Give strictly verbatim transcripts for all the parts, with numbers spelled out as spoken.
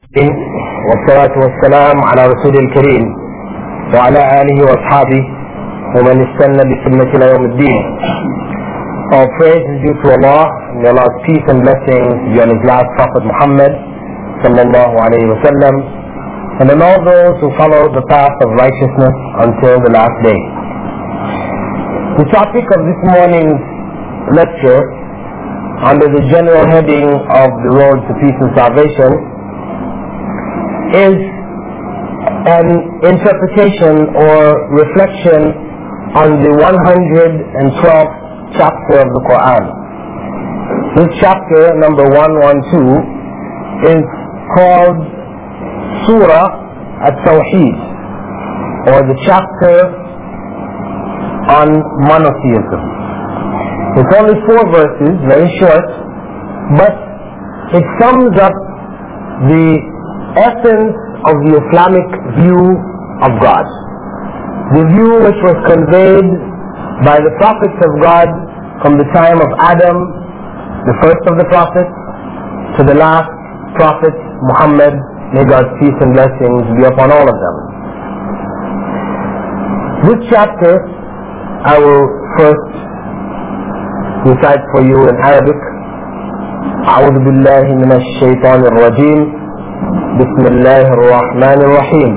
والصلاة والسلام على رسول الكريم وعلى آله وأصحابه ومن استنى بسنة إلى يوم الدين. All praise is due to Allah, and Allah's peace and blessings be on His last Prophet Muhammad sallallahu alayhi wa sallam, and on all those who follow the path of righteousness until the last day. The topic of this morning's lecture, under the general heading of the road to peace and salvation, is an interpretation or reflection on the one hundred twelfth chapter of the Quran. This chapter, number one twelve, is called Surah At-Tawheed, or the chapter on monotheism. It's only four verses, very short, but it sums up the essence of the Islamic view of God. The view which was conveyed by the prophets of God from the time of Adam, the first of the prophets, to the last prophet Muhammad, may God's peace and blessings be upon all of them. This chapter I will first recite for you in Arabic. أعوذ بالله من الشيطان الرجيم بسم الله الرحمن الرحيم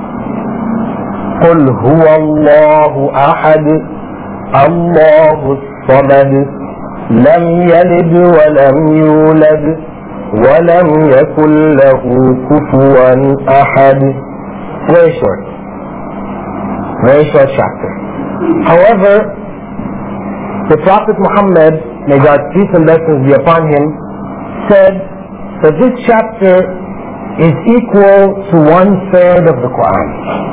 قل هو الله أحد الله الصمد لم يلد ولم يولد ولم يكن له كفوا أحد. Very short, very short chapter. However, the Prophet Muhammad, may God's peace and blessings be upon him, said that this chapter is equal to one third of the Quran.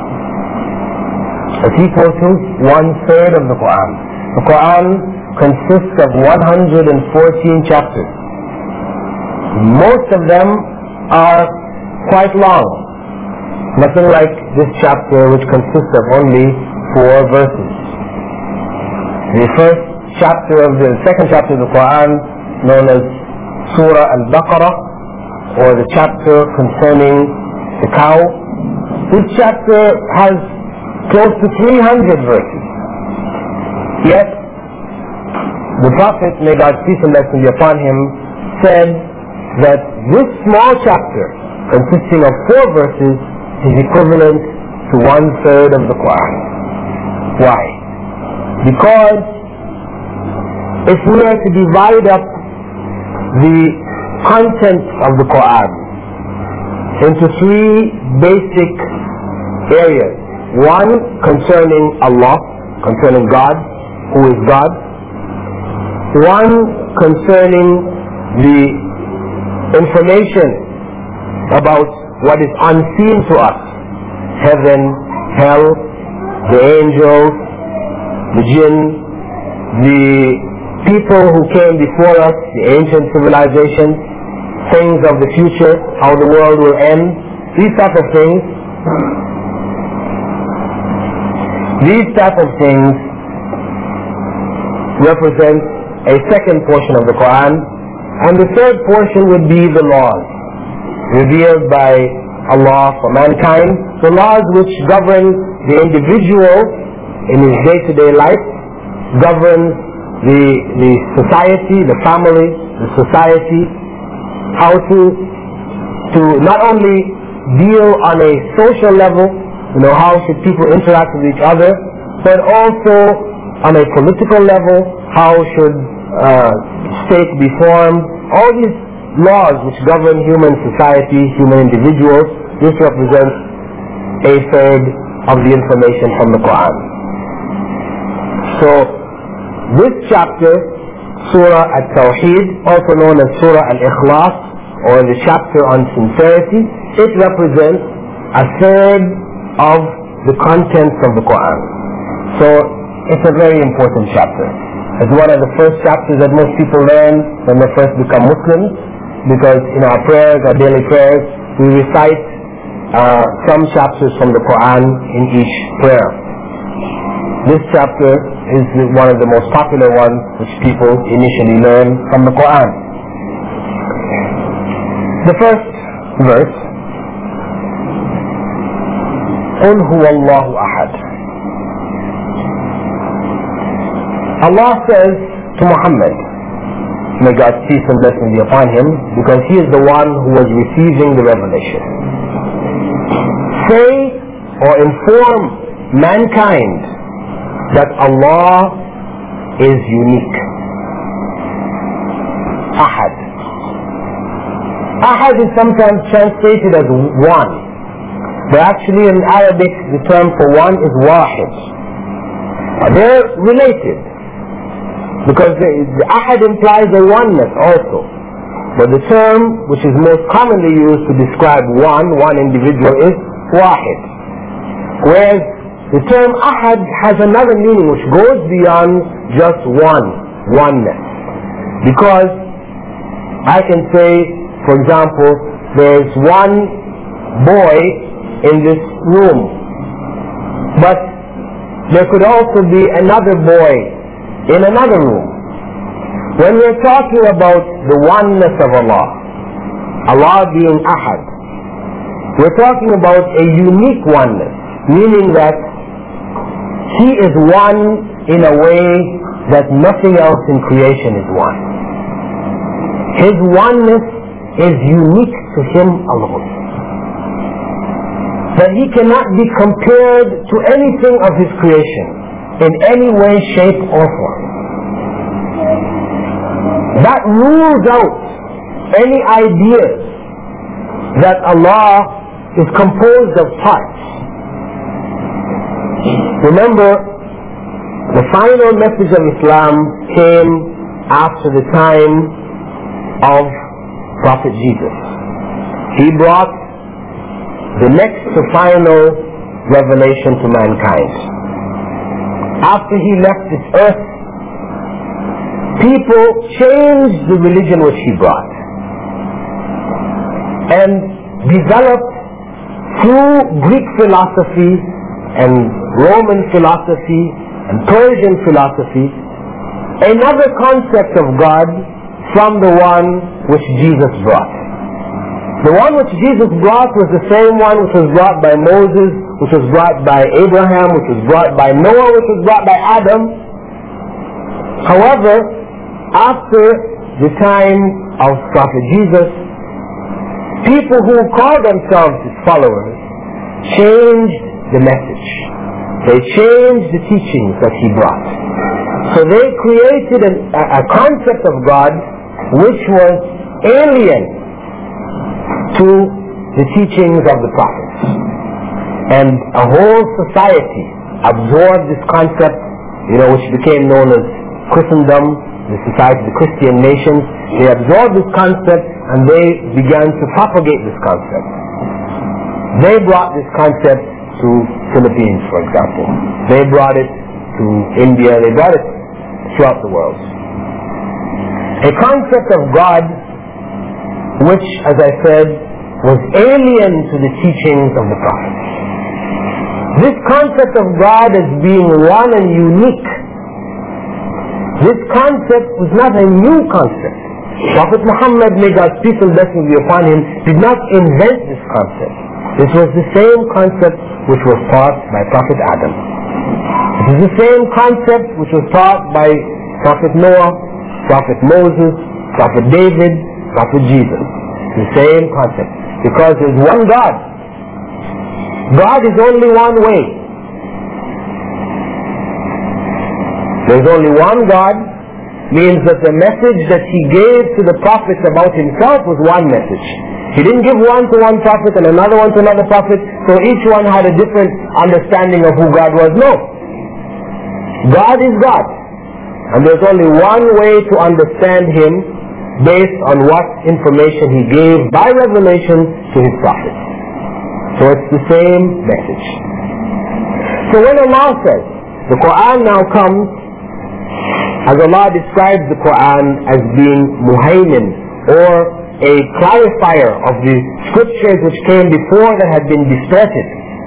It's equal to one third of the Quran. The Quran consists of one hundred fourteen chapters. Most of them are quite long. Nothing like this chapter, which consists of only four verses. The first chapter of the second chapter of the Quran, known as Surah Al-Baqarah, or the chapter concerning the cow. This chapter has close to three hundred verses. Yet, the Prophet, may God's peace and blessing be upon him, said that this small chapter, consisting of four verses, is equivalent to one third of the Quran. Why? Because if we are to divide up the content of the Quran into three basic areas. One, concerning Allah, concerning God, who is God. One, concerning the information about what is unseen to us, heaven, hell, the angels, the jinn, the people who came before us, the ancient civilizations, things of the future, how the world will end, these type of things. These type of things represent a second portion of the Quran, and the third portion would be the laws revealed by Allah for mankind, the laws which govern the individual in his day-to-day life, govern the the society, the family, the society, how to to not only deal on a social level, you know, how should people interact with each other, but also on a political level, how should uh, state be formed. All these laws which govern human society, human individuals, this represents a third of the information from the Quran. So, this chapter, Surah At-Tawheed, also known as Surah Al-Ikhlas, or the chapter on sincerity, it represents a third of the contents of the Quran. So, it's a very important chapter. It's one of the first chapters that most people learn when they first become Muslims, because in our prayers, our daily prayers, we recite uh, some chapters from the Quran in each prayer. This chapter is one of the most popular ones which people initially learn from the Quran. The first verse قُلْ هُوَ اللَّهُ أَحَدٌ. Allah says to Muhammad, may God's peace and blessing be upon him, because he is the one who was receiving the revelation. Say or inform mankind that Allah is unique. Ahad. Ahad is sometimes translated as one, but actually in Arabic the term for one is wahid. They're related, because the, the ahad implies a oneness also. But the term which is most commonly used to describe one, one individual, is wahid. Whereas the term ahad has another meaning which goes beyond just one, oneness. Because I can say, for example, there's one boy in this room, but there could also be another boy in another room. When we're talking about the oneness of Allah, Allah being Ahad, we're talking about a unique oneness, meaning that He is one in a way that nothing else in creation is one. His oneness is unique to Him alone. That He cannot be compared to anything of His creation in any way, shape or form. That rules out any ideas that Allah is composed of parts. Remember, the final message of Islam came after the time of Prophet Jesus. He brought the next to final revelation to mankind. After he left this earth, people changed the religion which he brought and developed through Greek philosophy and Roman philosophy and Persian philosophy another concept of God from the one which Jesus brought. The one which Jesus brought was the same one which was brought by Moses, which was brought by Abraham, which was brought by Noah, which was brought by Adam. However, after the time of Prophet Jesus, people who call themselves his followers changed the message. They changed the teachings that he brought. So they created an, a, a concept of God which was alien to the teachings of the prophets. And a whole society absorbed this concept, you know, which became known as Christendom, the society of the Christian nations. They absorbed this concept and they began to propagate this concept. They brought this concept to Philippines, for example. They brought it to India. They brought it throughout the world. A concept of God which, as I said, was alien to the teachings of the prophets. This concept of God as being one and unique, this concept was not a new concept. Prophet Muhammad, may God's peace and blessing be upon him, did not invent this concept. This was the same concept which was taught by Prophet Adam. It is the same concept which was taught by Prophet Noah, Prophet Moses, Prophet David, Prophet Jesus. The same concept. Because there is one God. God is only one way. There is only one God means that the message that he gave to the prophets about himself was one message. He didn't give one to one prophet and another one to another prophet, so each one had a different understanding of who God was. No. God is God. And there's only one way to understand him, based on what information he gave by revelation to his prophets. So it's the same message. So when Allah says, the Quran now comes, as Allah describes the Quran as being muhaymin, or a clarifier of the scriptures which came before that had been distorted.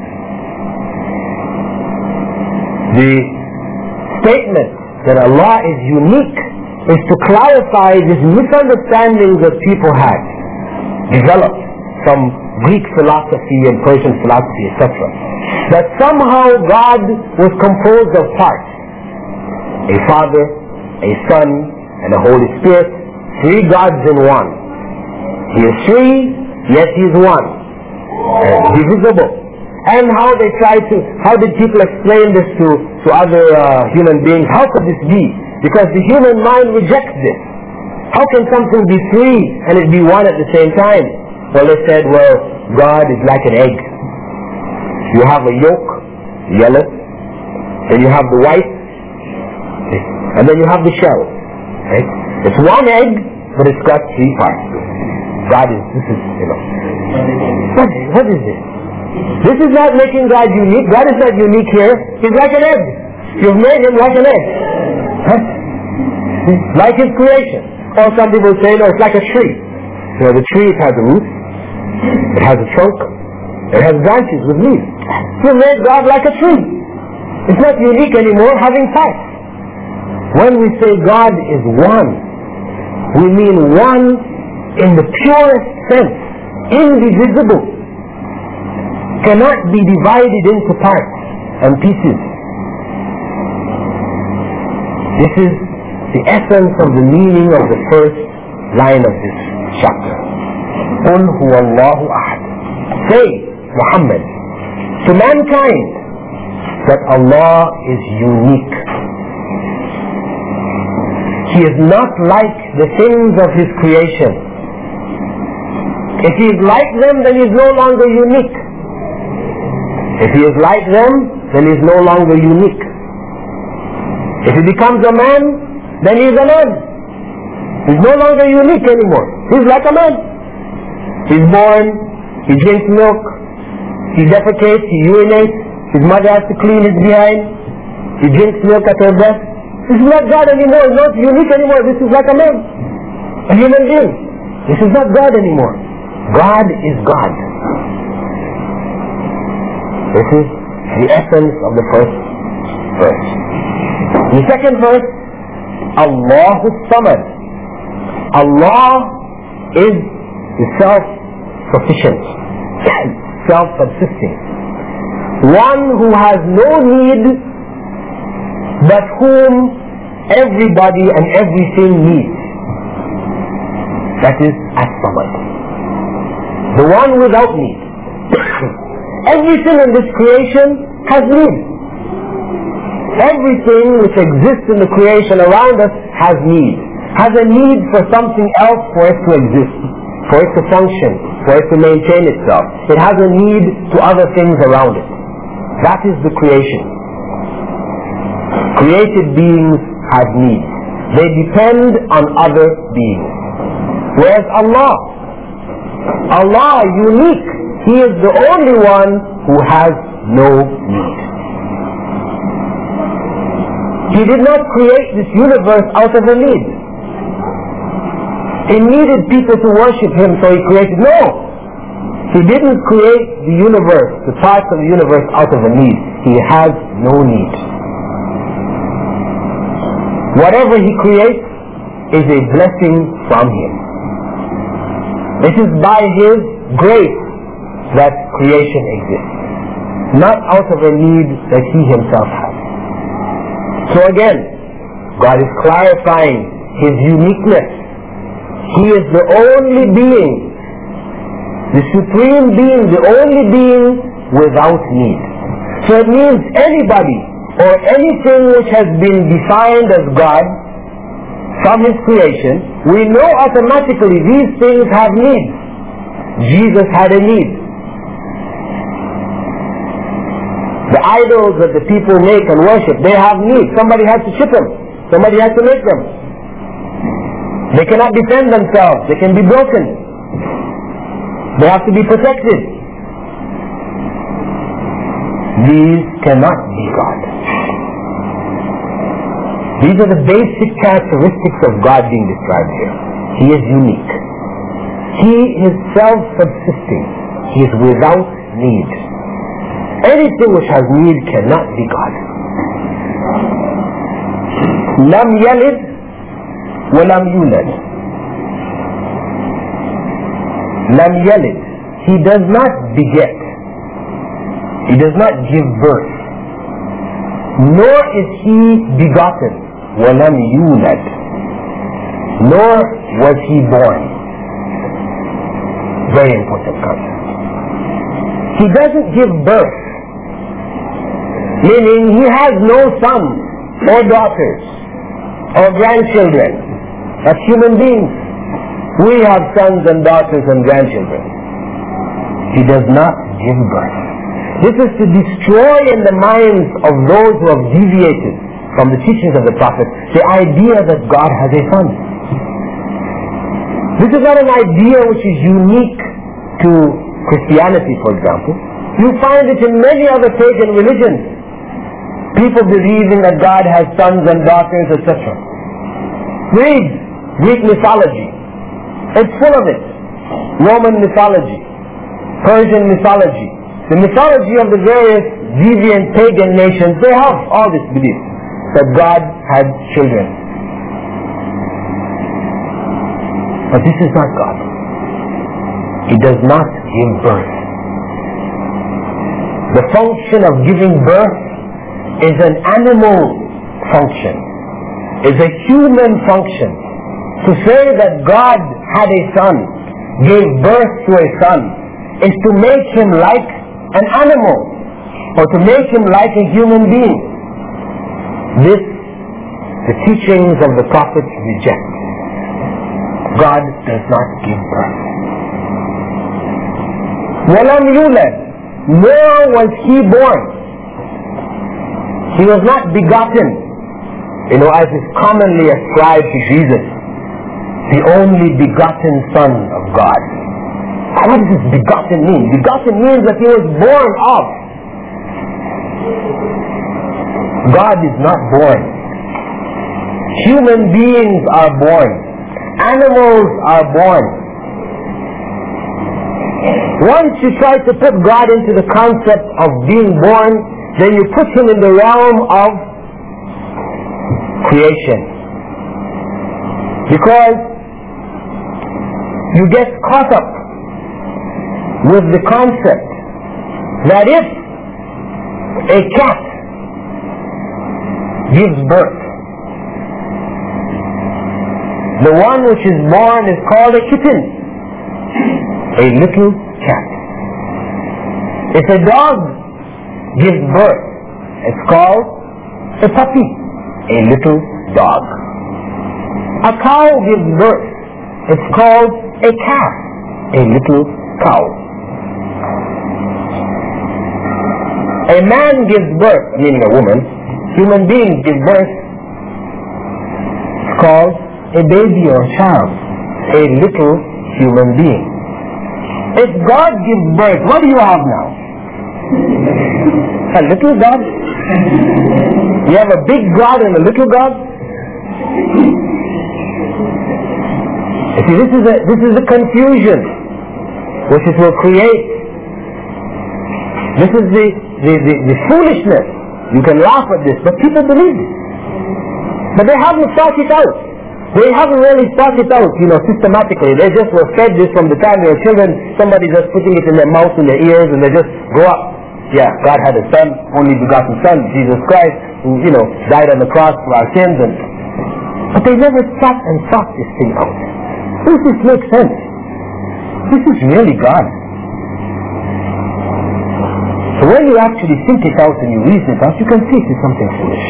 The statement that Allah is unique is to clarify these misunderstandings that people had developed from Greek philosophy and Persian philosophy, et cetera, that somehow God was composed of parts. A Father, a Son, and a Holy Spirit, three gods in one. He is three, yet he is one, and divisible. And how they try to, how did people explain this to, to other uh, human beings? How could this be? Because the human mind rejects this. How can something be three and it be one at the same time? Well, they said, well, God is like an egg. You have a yolk, yellow, then you have the white, and then you have the shell. Right? It's one egg, but it's got three parts. God is, this is, you know. What, what is this? This is not making God unique. God is not unique here. He's like an egg. You've made him like an egg. Huh? Like his creation. Or some people say, no, it's like a tree. You know, the tree, it has a root, it has a trunk, it has branches with leaves. You made God like a tree. It's not unique anymore, having parts. When we say God is one, we mean one in the purest sense, indivisible. Cannot be divided into parts and pieces. This is the essence of the meaning of the first line of this chapter. قُلْ هُوَ اللَّهُ أَحَدٌ. Say, Muhammad, to mankind that Allah is unique. He is not like the things of His creation. If He is like them, then He is no longer unique. If He is like them, then He is no longer unique. If He becomes a man, then He is a man. He is no longer unique anymore. He is like a man. He is born, He drinks milk, He defecates, He urinates, His mother has to clean His behind, He drinks milk at her breast. This is not God anymore. It's not unique anymore. This is like a man, a human being. This is not God anymore. God is God. This is the essence of the first verse. The second verse, Allahu Samad. Allah is the self-sufficient, self-subsisting. One who has no need, but whom everybody and everything needs. That is As-Samad. The one without need. Everything in this creation has need. Everything which exists in the creation around us has need. Has a need for something else for it to exist, for it to function, for it to maintain itself. It has a need to other things around it. That is the creation. Created beings have needs. They depend on other beings. Whereas Allah, Allah, unique, He is the only one who has no need. He did not create this universe out of a need. He needed people to worship Him, so He created. No! He didn't create the universe, the parts of the universe out of a need. He has no need. Whatever He creates is a blessing from Him. It is by His grace that creation exists, not out of a need that He Himself has. So again, God is clarifying His uniqueness. He is the only being, the supreme being, the only being without need. So it means anybody or anything which has been defined as God from His creation, we know automatically these things have needs. Jesus had a need. The idols that the people make and worship, they have needs. Somebody has to ship them. Somebody has to make them. They cannot defend themselves. They can be broken. They have to be protected. These cannot be God. These are the basic characteristics of God being described here. He is unique. He is self-subsisting. He is without need. Anything which has need cannot be God. Lam yalid wa lam yulad. Lam yalid. He does not beget. He does not give birth. Nor is He begotten. وَلَمْ يُولَدْ. Nor was He born. Very important concept. He doesn't give birth. Meaning He has no sons or daughters or grandchildren. As human beings, we have sons and daughters and grandchildren. He does not give birth. This is to destroy in the minds of those who have deviated from the teachings of the Prophet the idea that God has a son. This is not an idea which is unique to Christianity, for example. You find it in many other pagan religions. People believing that God has sons and daughters, et cetera. Read Greek mythology. It's full of it. Roman mythology, Persian mythology, the mythology of the various deviant pagan nations, they have all this belief that God had children. But this is not God. He does not give birth. The function of giving birth is an animal function, is a human function. To say that God had a son, gave birth to a son, is to make him like an animal, or to make him like a human being. This, the teachings of the prophets reject. God does not give birth. وَلَمْ يُولَدْ. Nor was He born. He was not begotten, you know, as is commonly ascribed to Jesus, the only begotten Son of God. What does this begotten mean? Begotten means that He was born of. God is not born. Human beings are born. Animals are born. Once you try to put God into the concept of being born, then you put Him in the realm of creation. Because you get caught up with the concept that if a cat gives birth, the one which is born is called a kitten, a little cat. If a dog gives birth, it's called a puppy, a little dog. A cow gives birth, it's called a calf, a little cow. A man gives birth, meaning a woman, human beings give birth, it's called a baby or a child, a little human being. If God gives birth, what do you have now? A little God? You have a big God and a little God? You see, this is a, this is a confusion which it will create. This is the, the, the, the foolishness. You can laugh at this, but people believe it. But they haven't thought it out. They haven't really thought it out, you know, systematically. They just were fed this from the time they were children. Somebody just putting it in their mouth and their ears, and they just grow up. Yeah, God had a son, only begotten son, Jesus Christ, who, you know, died on the cross for our sins. And but they never sat and thought this thing out. Does this make sense? This is really God. So when you actually think it out and you reason it out, you can see it is something foolish.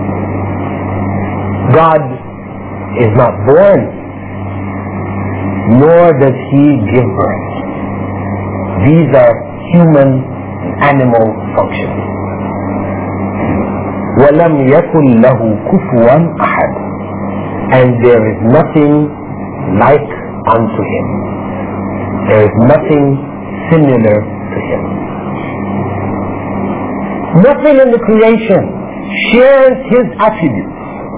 God is not born, nor does He give birth. These are human, animal functions. وَلَمْ يَكُنْ لَهُ كُفُوًا أَحَدٌ. And there is nothing like unto Him. There is nothing similar to Him. Nothing in the creation shares His attributes.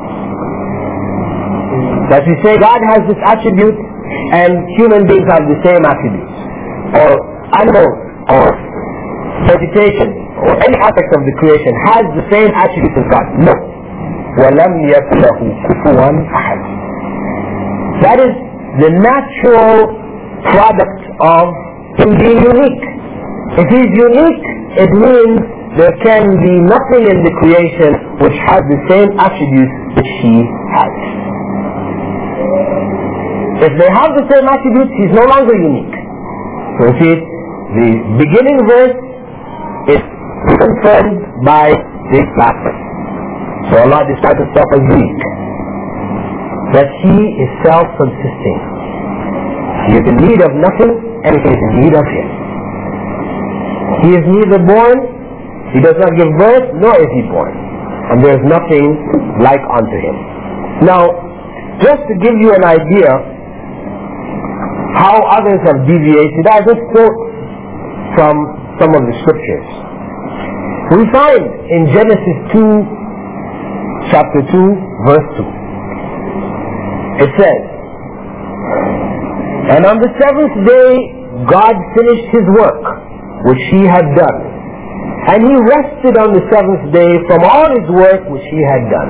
As we say, God has this attribute and human beings have the same attributes. Or animals, or vegetation, or any aspect of the creation has the same attributes as God. No. وَلَمْ يَكُنْ لَهُ كُفُوًا أَحَدٌ. That is the natural product of him being unique. If he's unique, it means there can be nothing in the creation which has the same attributes which he has. If they have the same attributes, he's no longer unique. So you see, the beginning verse is confirmed by this passage. So Allah describes himself as unique. That he is self-subsisting. He is in need of nothing, and he is in need of him. He is neither born, he does not give birth, nor is he born. And there is nothing like unto him. Now, just to give you an idea how others have deviated, I just quote from some of the scriptures. We find in Genesis two, chapter two, verse two, it says, "And on the seventh day God finished his work which he had done, and he rested on the seventh day from all his work which he had done."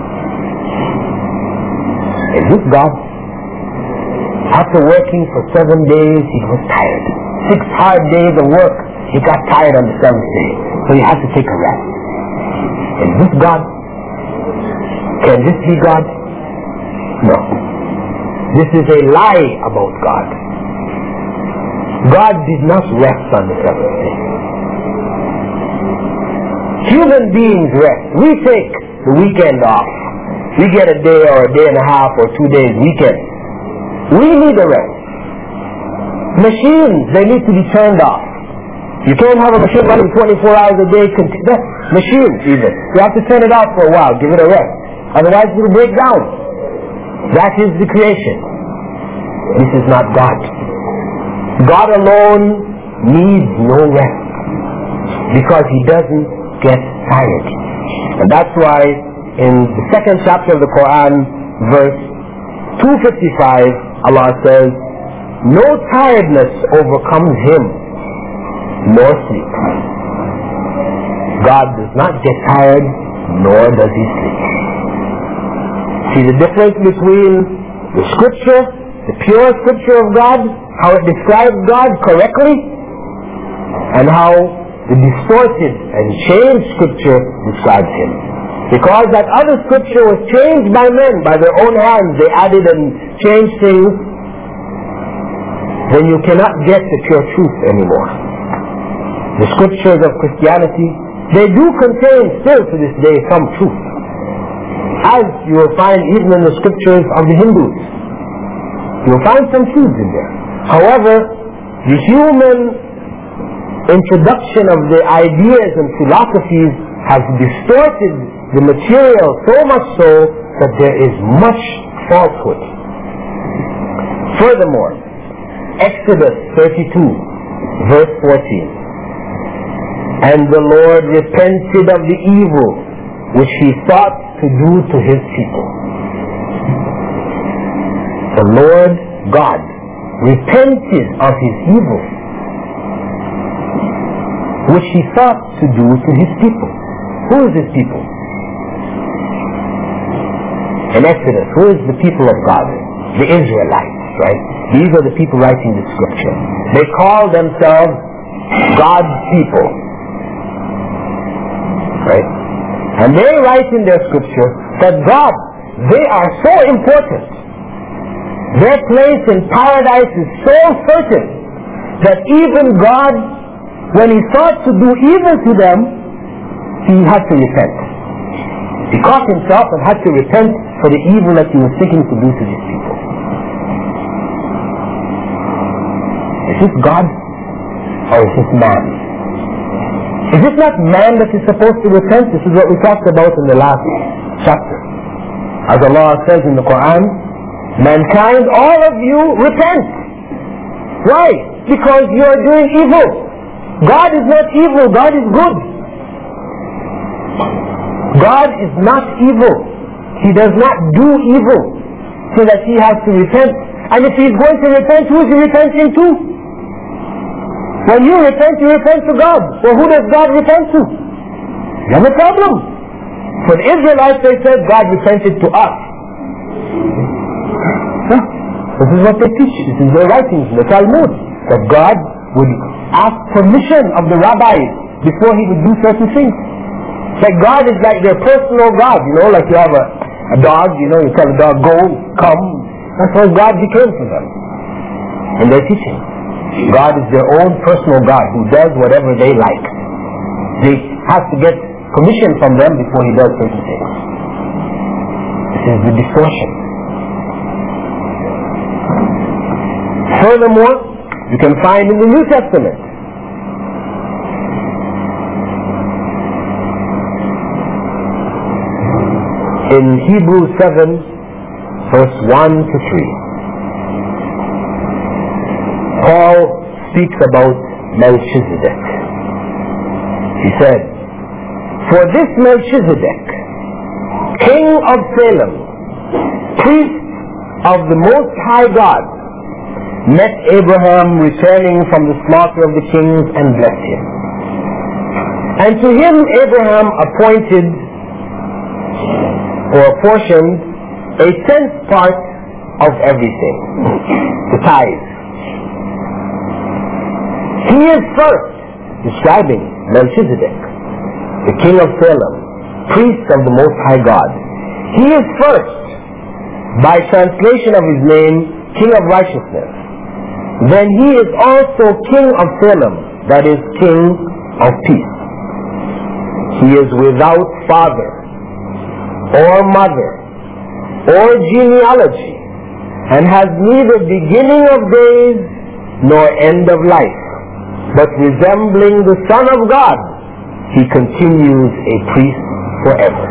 Is this God? After working for seven days, he was tired. Six hard days of work, he got tired on the seventh day, so he had to take a rest. Is this God? Can this be God? No. This is a lie about God. God did not rest on the seventh day. Human beings rest. We take the weekend off. We get a day or a day and a half or two days weekend. We need a rest. Machines, they need to be turned off. You can't have a machine running twenty-four hours a day. Machines even. You have to turn it off for a while. Give it a rest. Otherwise it will break down. That is the creation. This is not God. God alone needs no rest because he doesn't get tired. And that's why in the second chapter of the Quran, verse two fifty-five, Allah says, "No tiredness overcomes him, nor sleep." God does not get tired, nor does he sleep. See the difference between the scripture, the pure scripture of God, how it describes God correctly, and how the distorted and changed scripture describes him. Because that other scripture was changed by men, by their own hands. They added and changed things. Then you cannot get the pure truth anymore. The scriptures of Christianity, they do contain still to this day some truth, as you will find even in the scriptures of the Hindus. You will find some truths in there. However, the human introduction of the ideas and philosophies has distorted the material so much so that there is much falsehood. Furthermore, Exodus thirty-two, verse fourteen, "And the Lord repented of the evil which he thought to do to his people." The Lord God repented of his evil which he thought to do to his people. Who is his people? In Exodus, who is the people of God? The Israelites, right? These are the people writing the scripture. They call themselves God's people, right? And they write in their scripture that God, they are so important. Their place in paradise is so certain that even God, when he thought to do evil to them, he had to repent. He caught himself and had to repent for the evil that he was thinking to do to these people. Is this God or is this man? Is it not man that is supposed to repent? This is what we talked about in the last chapter. As Allah says in the Quran, "Mankind, all of you repent." Why? Because you are doing evil. God is not evil, God is good. God is not evil. He does not do evil so that he has to repent. And if he is going to repent, who is he repenting to? When you repent, you repent to God. Well, who does God repent to? You have a problem. For the Israelites, they said God repented to us. Huh? This is what they teach. This is their writings in the Talmud. That God would ask permission of the rabbis before he would do certain things. Like God is like their personal God, you know, like you have a, a dog, you know, you tell a dog, go, come. That's what God became for them in their teaching. God is their own personal God who does whatever they like. They have to get permission from them before he does certain things. This is the distortion. Furthermore, you can find in the New Testament in Hebrews seven, verse one to three, Paul speaks about Melchizedek. He said, "For this Melchizedek, king of Salem, priest of the Most High God, met Abraham returning from the slaughter of the kings and blessed him. And to him Abraham appointed or apportioned a tenth part of everything, the tithe. He is first," describing Melchizedek, the king of Salem, priest of the Most High God. He is first, by translation of his name, King of Righteousness. Then he is also King of Salem, that is, King of Peace. He is without father, or mother, or genealogy, and has neither beginning of days nor end of life, but resembling the Son of God, he continues a priest forever.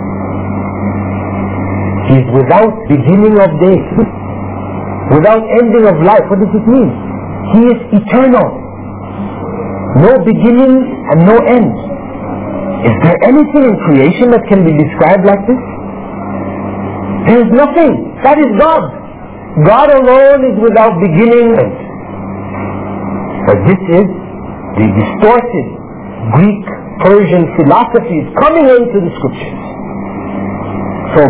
He is without beginning of days, without ending of life. What does it mean? He is eternal, no beginning and no end. Is there anything in creation that can be described like this? There is nothing. That is God. God alone is without beginning and end. But this is the distorted Greek, Persian philosophies coming into the scriptures. So,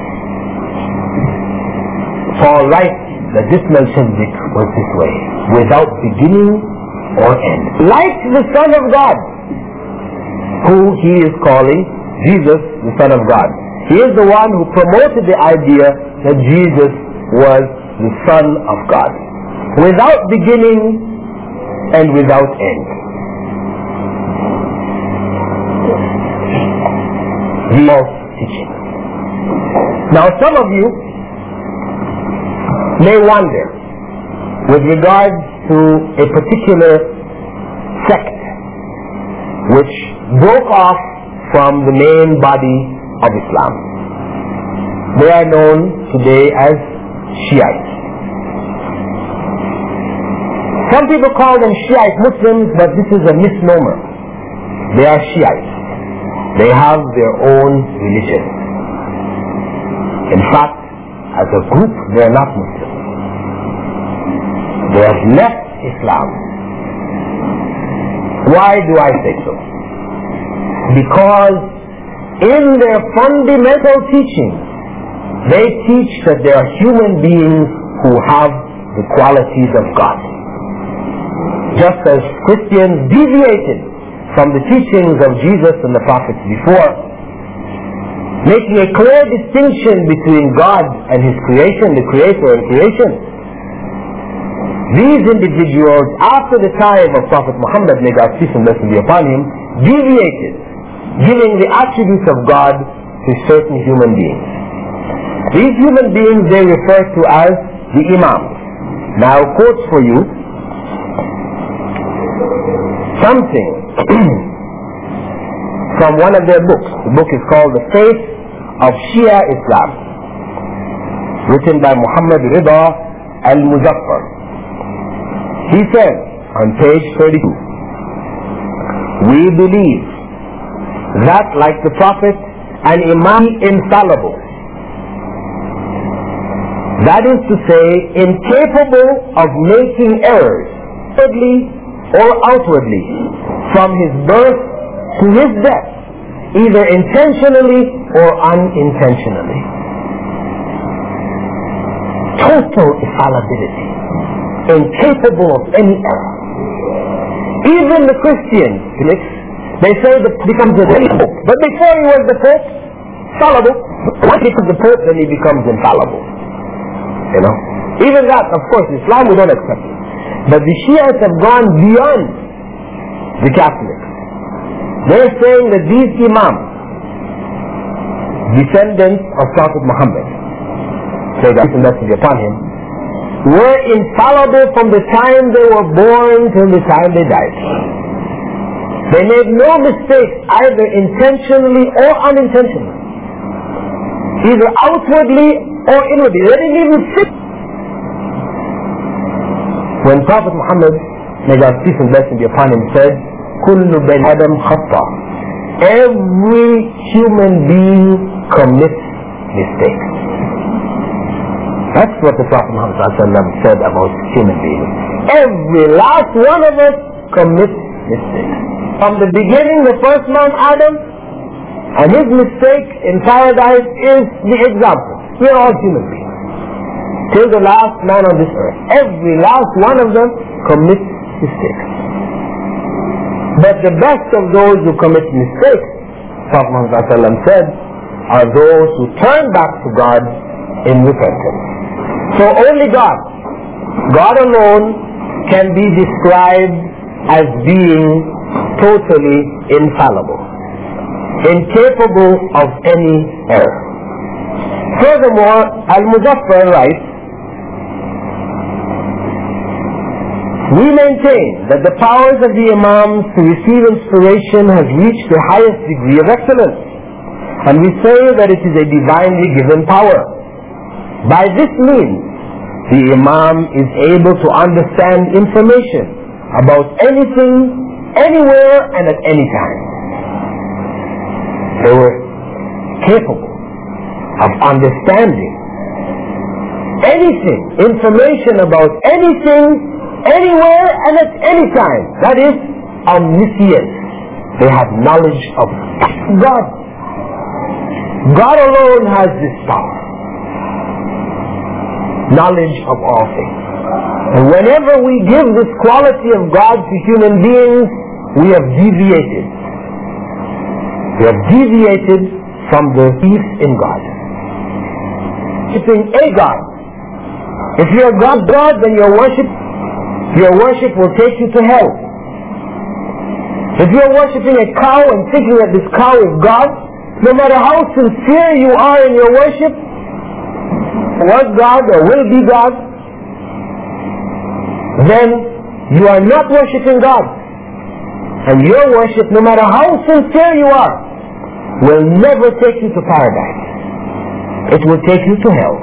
Paul writes that this Melchizedek was this way, without beginning or end. Like the Son of God, who he is calling Jesus, the Son of God. He is the one who promoted the idea that Jesus was the Son of God, without beginning and without end. The false teaching. Now some of you may wonder with regard to a particular sect which broke off from the main body of Islam. They are known today as Shiites. Some people call them Shiite Muslims, but this is a misnomer. They are Shiites. They have their own religion. In fact, as a group, they are not Muslims. They have left Islam. Why do I say so? Because in their fundamental teaching, they teach that they are human beings who have the qualities of God. Just as Christians deviated from the teachings of Jesus and the prophets before, making a clear distinction between God and His creation, the Creator and creation. These individuals, after the time of Prophet Muhammad, may God's peace and blessing be upon him, deviated, giving the attributes of God to certain human beings. These human beings they refer to as the Imams. Now, I'll quote for you something from one of their books. The book is called The Faith of Shia Islam, written by Muhammad Rida al-Muzaffar. He says on page thirty-two, "We believe that, like the Prophet, an Imam infallible, that is to say, incapable of making errors, inwardly or outwardly, from his birth to his death, either intentionally or unintentionally. Total infallibility, incapable of any error. Even the Christians, they say that becomes a pope. But before he was the pope, fallible. Once he becomes the pope, then he becomes infallible. You know? Even that, of course, Islam we don't accept it. But the Shiites have gone beyond the Catholics. They're saying that these imams, descendants of Prophet Muhammad, say that and message upon him, were infallible from the time they were born till the time they died. They made no mistakes either intentionally or unintentionally, either outwardly or inwardly. They didn't even sit. When Prophet Muhammad, may God's peace and blessing be upon him, said, "Kullu ben Adam khata," every human being commits mistakes. That's what the Prophet Muhammad said about human beings. Every last one of us commits mistakes. From the beginning, the first man, Adam, and his mistake in paradise is the example. We are all human beings. Till the last man on this earth. Every last one of them commits mistakes. But the best of those who commit mistakes, Prophet Muhammad said, are those who turn back to God in repentance. So only God, God alone, can be described as being totally infallible, incapable of any error. Furthermore, Al-Muzaffar writes, "We maintain that the powers of the Imams to receive inspiration has reached the highest degree of excellence, and we say that it is a divinely given power. By this means, the Imam is able to understand information about anything, anywhere, and at any time." They were capable of understanding anything, information about anything, anywhere, and at any time. That is omniscience. They have knowledge of God. God alone has this power. Knowledge of all things. And whenever we give this quality of God to human beings, we have deviated. We have deviated from the belief in God. Worshipping a God. If you're God's God, then your worship, your worship will take you to hell. If you're worshipping a cow and thinking that this cow is God, no matter how sincere you are in your worship, was God or will be God, then you are not worshipping God. And your worship, no matter how sincere you are, will never take you to paradise. It will take you to hell.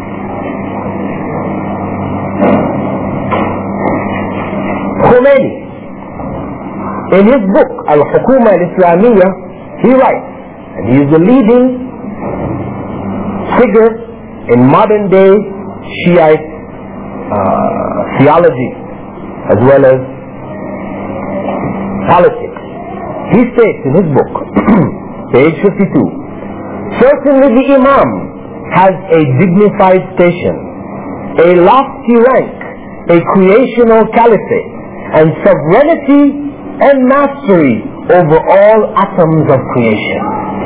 Khomeini, in his book Al-Hukuma Al-Islamiyya, he writes, and he is the leading figure in modern day Shiite uh, theology as well as politics. He states in his book, page fifty-two, "Certainly the Imam has a dignified station, a lofty rank, a creational caliphate, and sovereignty and mastery over all atoms of creation."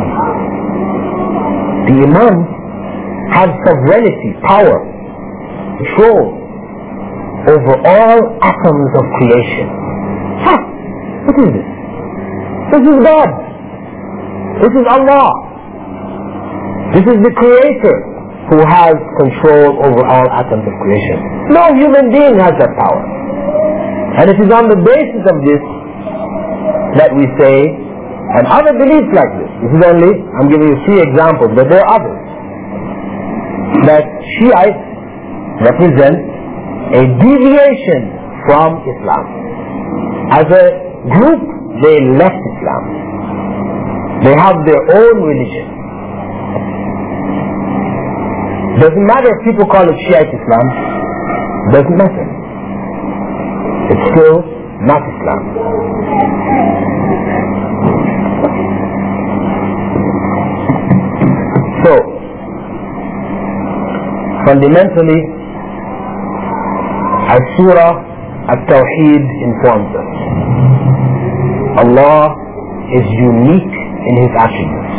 The Imam has sovereignty, power, control over all atoms of creation. Ha! What is this? This is God. This is Allah. This is the Creator who has control over all atoms of creation. No human being has that power. And it is on the basis of this that we say, and other beliefs like this, this is only, I'm giving you three examples, but there are others, that Shiites represent a deviation from Islam. As a group, they left Islam. They have their own religion. Doesn't matter if people call it Shiite Islam. Doesn't matter. It's still not Islam. So, fundamentally, as Surah At-Tawheed informs us. Allah is unique in His attributes.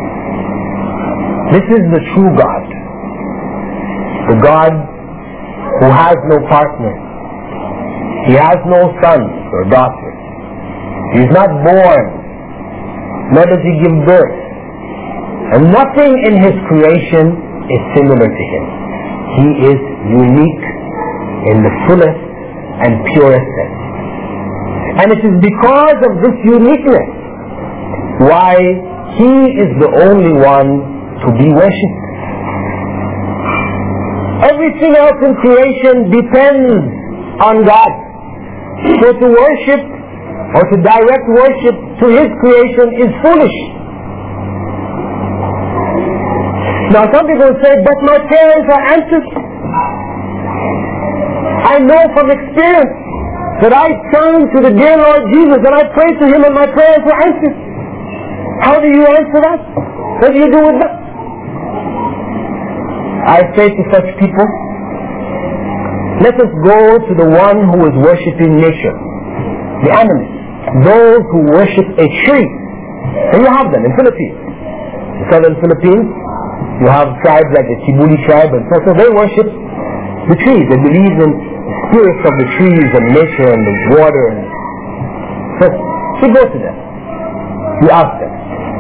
This is the true God. The God who has no partner. He has no son or daughter. He is not born, nor does He give birth. And nothing in His creation is similar to Him. He is unique in the fullest and purest sense. And it is because of this uniqueness why He is the only one to be worshipped. Everything else in creation depends on God. So to worship or to direct worship to His creation is foolish. Now some people say, but my prayers are answered. I know from experience that I turn to the dear Lord Jesus and I pray to Him and my prayers are answered. How do you answer that? What do you do with that? I say to such people, let us go to the one who is worshipping nature, the animals, those who worship a tree. And you have them in Philippines. In southern Philippines, you have tribes like the Tibuli tribe and so on. So they worship the trees. They believe in the spirits of the trees and nature and the water. And so we go to them. We ask them,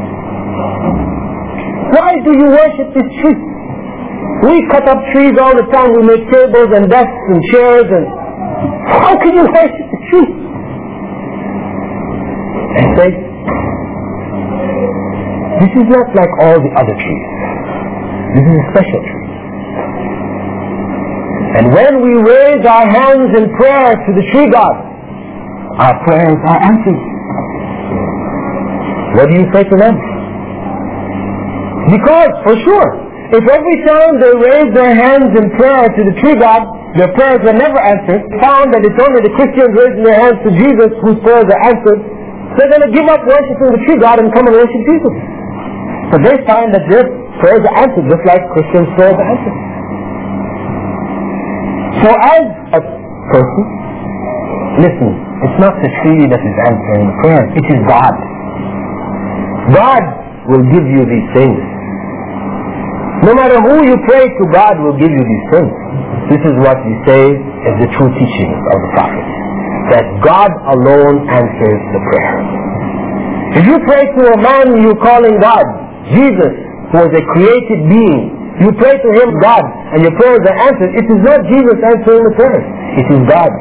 why do you worship this tree? We cut up trees all the time. We make tables and desks and chairs. And how can you worship the tree? And say, this is not like all the other trees. This is a special tree. And when we raise our hands in prayer to the tree God, our prayers are answered. What do you say to them? Because, for sure, if every time they raise their hands in prayer to the true God, their prayers were never answered, found that it's only the Christians raising their hands to Jesus whose prayers are answered, they're going to give up worshiping the true God and come and worship Jesus. But they find that their prayers are answered, just like Christians' prayers are answered. So as a person, listen, it's not the tree that is answering the prayer, it is God. God will give you these things. No matter who you pray to, God will give you these things. This is what we say is the true teaching of the Prophet. That God alone answers the prayer. If you pray to a man you're calling God, Jesus, who is a created being, you pray to Him, God, and your prayers are answered, it is not Jesus answering the prayers. It is God.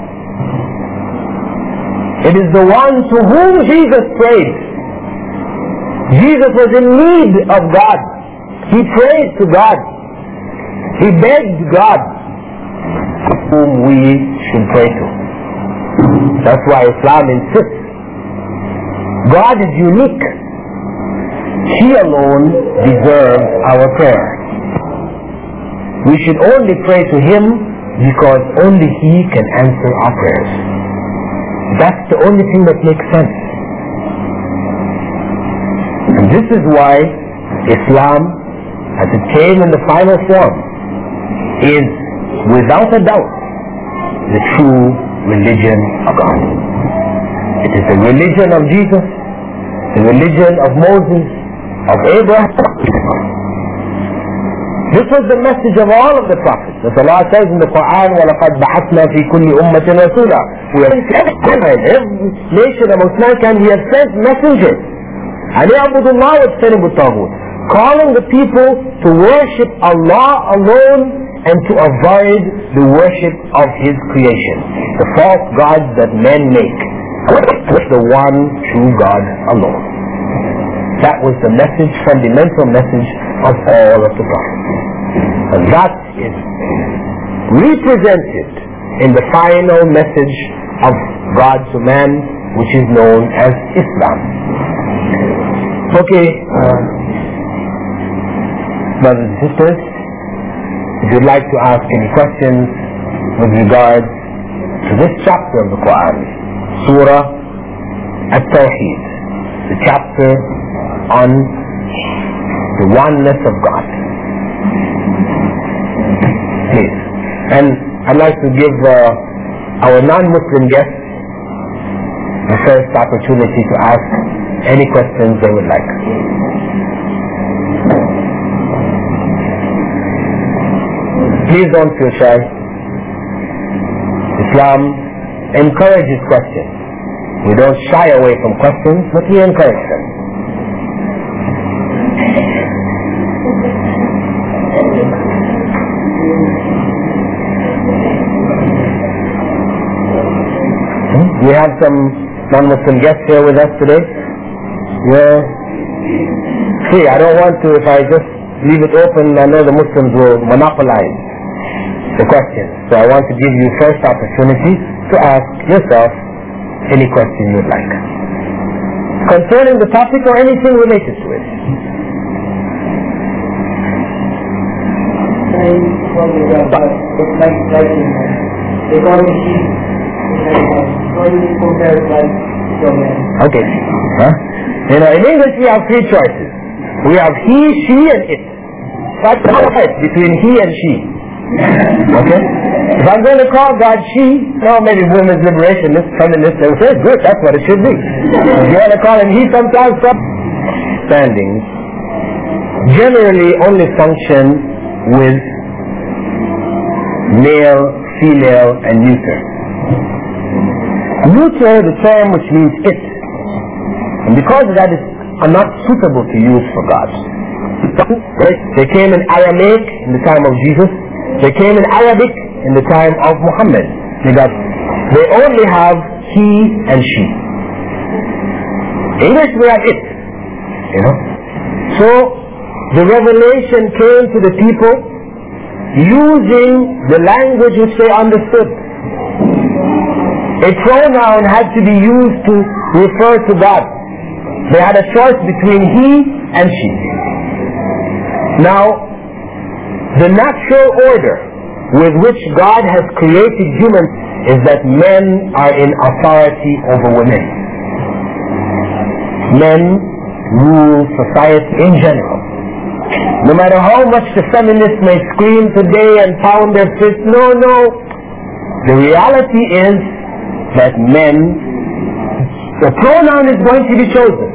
It is the one to whom Jesus prayed. Jesus was in need of God. He prayed to God. He begged God, whom we should pray to. That's why Islam insists. God is unique. He alone deserves our prayer. We should only pray to Him because only He can answer our prayers. That's the only thing that makes sense. And this is why Islam, as it came in the final form, is without a doubt the true religion of God. It is the religion of Jesus, the religion of Moses, of Abraham. This was the message of all of the prophets. As Allah says in the Quran, وَلَقَدْ بَعَثْنَا فِي كُلِّ أُمَّةٍ رَسُولًا. We have sent every nation amongst mankind, we have sent messengers. أَنْ يَعْبُدُوا اللَّهَ وَاجْتَنِبُوا الطَّاغُوتَ, calling the people to worship Allah alone and to avoid the worship of His creation, the false gods that men make, with the one true God alone. That was the message, fundamental message of all of the prophets. And that is represented in the final message of God to man, which is known as Islam. Okay, uh, brothers and sisters, if you'd like to ask any questions with regard to this chapter of the Quran, Surah At-Tawheed, the chapter on the oneness of God. Please. And I'd like to give uh, our non-Muslim guests the first opportunity to ask any questions they would like. Please don't feel shy. Islam encourages questions. We don't shy away from questions, but we encourage them. We have some non-Muslim guests here with us today. Yeah. See, I don't want to, if I just leave it open, I know the Muslims will monopolize the questions. So I want to give you first opportunity to ask yourself any question you'd like concerning the topic or anything related to it. Okay. Huh? You know, in English we have three choices. We have he, she, and it. That's the choice between he and she. Okay? If I'm going to call God she, no, maybe women's liberationists, feminists, they will say, good, that's what it should be. If you want to call him he sometimes, standings generally only function with male, female, and neuter. Neuter, the term which means it. And because of that, it's not suitable to use for God. Right? They came in Aramaic in the time of Jesus. They came in Arabic in the time of Muhammad. They got, they only have he and she. English we have it. You know? So the revelation came to the people using the language which they understood. A pronoun had to be used to refer to God. They had a choice between he and she. Now, the natural order with which God has created humans is that men are in authority over women. Men rule society in general. No matter how much the feminists may scream today and pound their fists, no, no. The reality is that men, the pronoun is going to be chosen.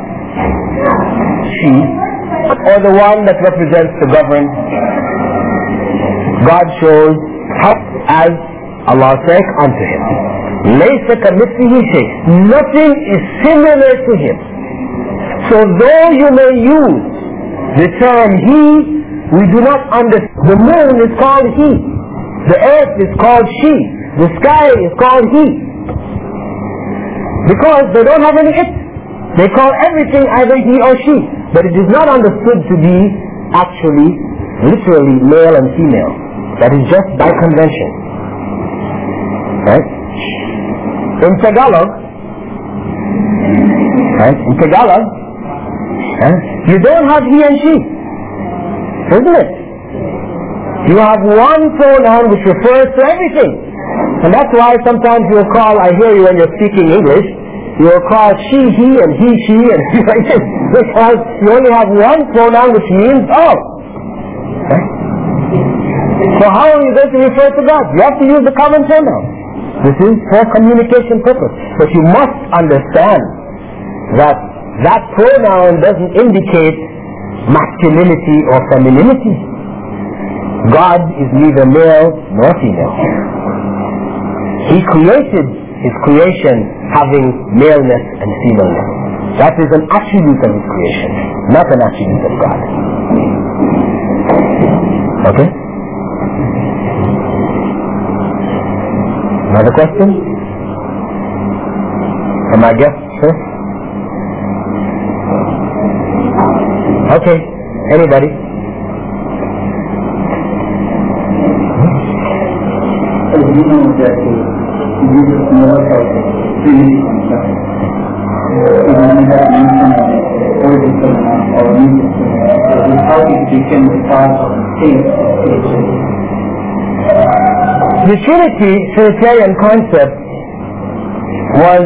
She, or the one that represents the governed. God chose as Allah said unto him. لَيْسَ كَمِثْلِهِ شَيْءٌ. Nothing is similar to him. So though you may use the term he, we do not understand. The moon is called he. The earth is called she. The sky is called he. Because they don't have any it. They call everything either he or she. But it is not understood to be actually, literally male and female. That is just by convention. Right? In Tagalog, right? In Tagalog, right? You don't have he and she. Isn't it? You have one pronoun which refers to everything. And that's why sometimes you'll call, I hear you when you're speaking English, you'll call she, he, and he, she, and because you only have one pronoun which means all. Right? So how are you going to refer to God? You have to use the common pronoun. This is for communication purpose. But you must understand that that pronoun doesn't indicate masculinity or femininity. God is neither male nor female. He created his creation having maleness and femaleness. That is an attribute of his creation, not an attribute of God. Okay? Another question? From my guests first? Okay. Anybody? As you know that Jesus never had Trinity concept. He only had mention of origin or music. So how it became a part of the same creation. The Trinity, Trinitarian concept was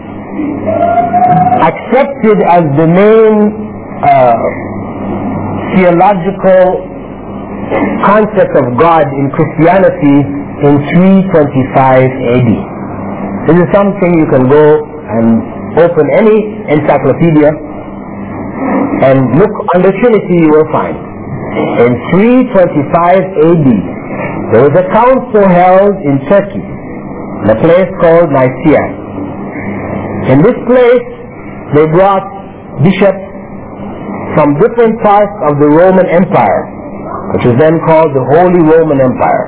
accepted as the main uh, theological concept of God in Christianity in three twenty-five A D. This is something you can go and open any encyclopedia and look on the Trinity, you will find. In three twenty-five A D, there was a council held in Turkey, in a place called Nicaea. In this place, they brought bishops from different parts of the Roman Empire, which was then called the Holy Roman Empire.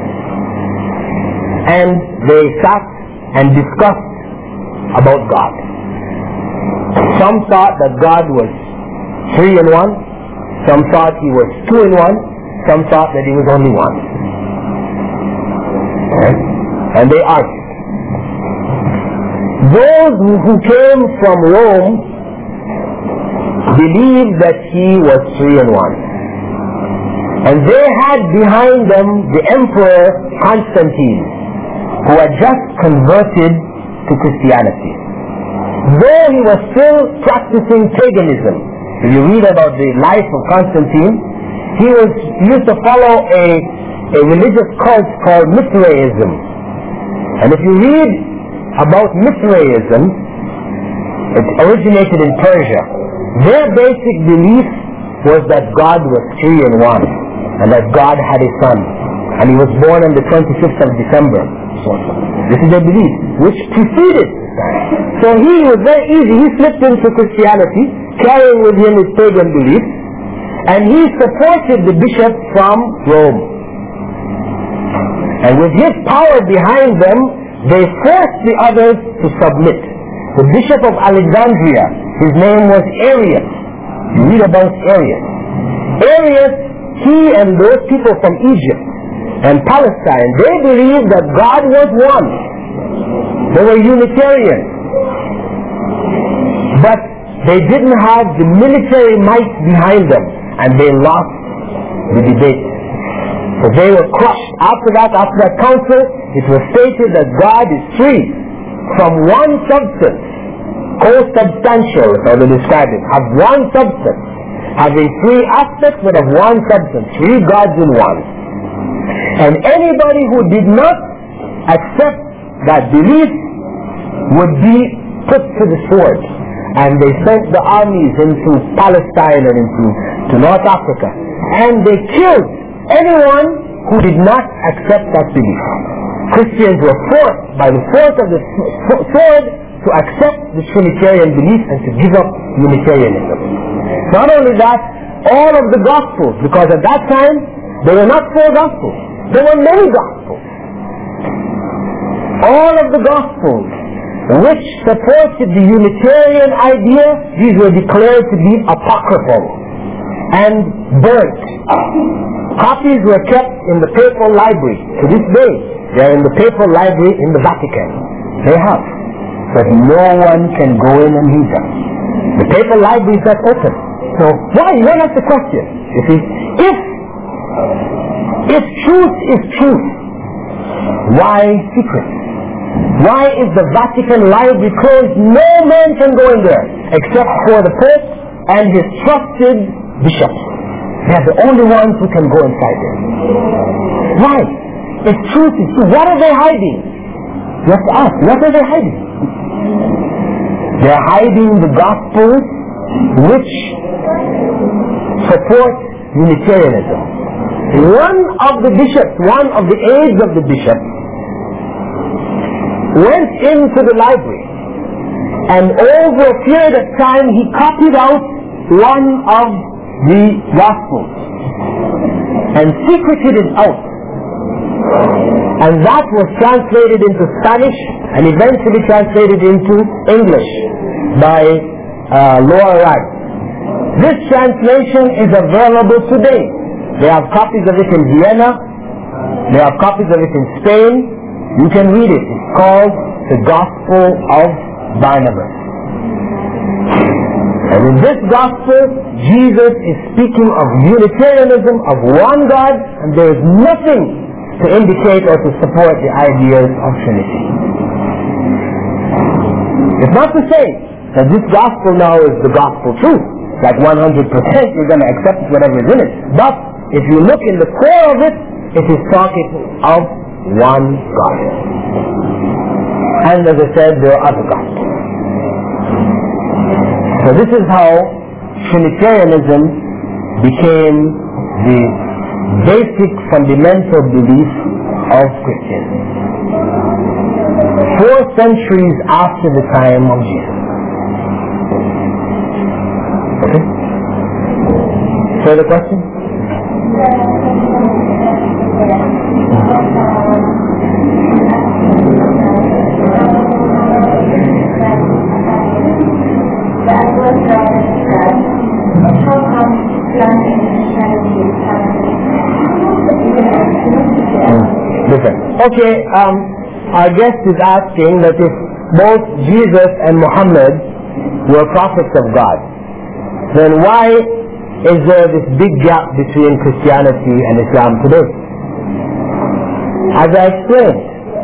And they sat and discussed about God. Some thought that God was three in one, some thought he was two in one, some thought that he was only one. Okay? And they argued. Those who came from Rome believed that he was three in one. And they had behind them the Emperor Constantine, who had just converted to Christianity. Though he was still practicing paganism, if you read about the life of Constantine, he was he used to follow a, a religious cult called Mithraism. And if you read about Mithraism, it originated in Persia. Their basic belief was that God was three in one, and that God had a son, and he was born on the twenty-fifth of December. This is their belief, which preceded. So he was very easy. He slipped into Christianity, carrying with him his pagan beliefs, and he supported the bishop from Rome. And with his power behind them, they forced the others to submit. The bishop of Alexandria, his name was Arius. You read about Arius. Arius, he and those people from Egypt and Palestine, they believed that God was one. They were Unitarian. But they didn't have the military might behind them, and they lost the debate. So they were crushed. After that, after that council, it was stated that God is three, from one substance, co-substantial, is how they describe it, of one substance, having three aspects but of one substance, three gods in one. And anybody who did not accept that belief would be put to the sword. And they sent the armies into Palestine and into to North Africa, and they killed anyone who did not accept that belief. Christians were forced by the force of the sword to accept the Trinitarian belief and to give up Unitarianism. Not only that, all of the Gospels, because at that time there were not four Gospels, there were many Gospels. All of the Gospels which supported the Unitarian idea, these were declared to be apocryphal and burnt. Copies were kept in the papal library. To this day, they are in the papal library in the Vatican. They have. But no one can go in and read them. The papal library is not open. So why? You don't ask the question. You see, if if truth is truth, why secret? Why is the Vatican library closed? No man can go in there except for the Pope and his trusted bishops. They are the only ones who can go inside there. Why? If truth is true, what are they hiding? You have to ask, what are they hiding? They are hiding the Gospels which support Unitarianism. One of the bishops, one of the aides of the bishop, went into the library, and over a period of time he copied out one of the Gospels and secreted it out, and that was translated into Spanish and eventually translated into English by uh, Laura Wright. This translation is available today. They have copies of it in Vienna, they have copies of it in Spain. You can read it. It's called the Gospel of Barnabas. And in this Gospel, Jesus is speaking of Unitarianism, of one God, and there is nothing to indicate or to support the ideas of Trinity. It's not to say that this Gospel now is the Gospel truth, like one hundred percent you're going to accept whatever is in it. But if you look in the core of it, it is talking of one God. And as I said, there are other gods. So this is how Trinitarianism became the basic fundamental belief of Christianity. Four centuries after the time of Jesus. Okay? Further question? Different. Okay, um, our guest is asking that if both Jesus and Muhammad were prophets of God, then why is there this big gap between Christianity and Islam today? As I explained,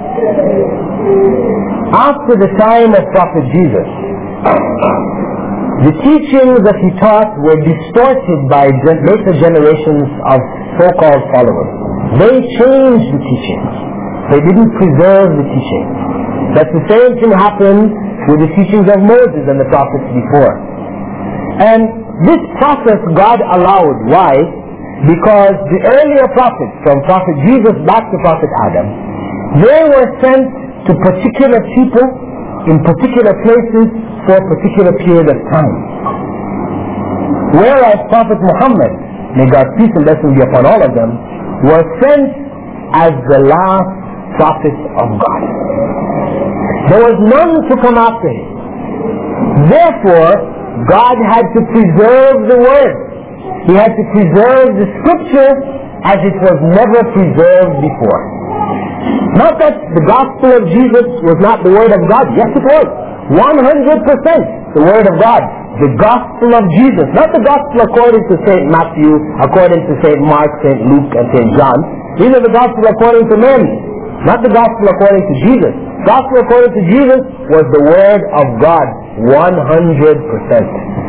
after the time of Prophet Jesus, the teachings that he taught were distorted by later generations of so-called followers. They changed the teachings. They didn't preserve the teachings. That's the same thing happened with the teachings of Moses and the prophets before. And this process God allowed. Why? Because the earlier prophets, from Prophet Jesus back to Prophet Adam, they were sent to particular people in particular places for a particular period of time. Whereas Prophet Muhammad, may God's peace and blessing be upon all of them, was sent as the last prophet of God. There was none to come after him. Therefore, God had to preserve the Word. He had to preserve the Scripture as it was never preserved before. Not that the gospel of Jesus was not the Word of God. Yes, it was. one hundred percent the Word of God. The gospel of Jesus. Not the gospel according to Saint Matthew, according to Saint Mark, Saint Luke, and Saint John. These are the gospel according to men. Not the gospel according to Jesus. Gospel according to Jesus was the Word of God. one hundred percent.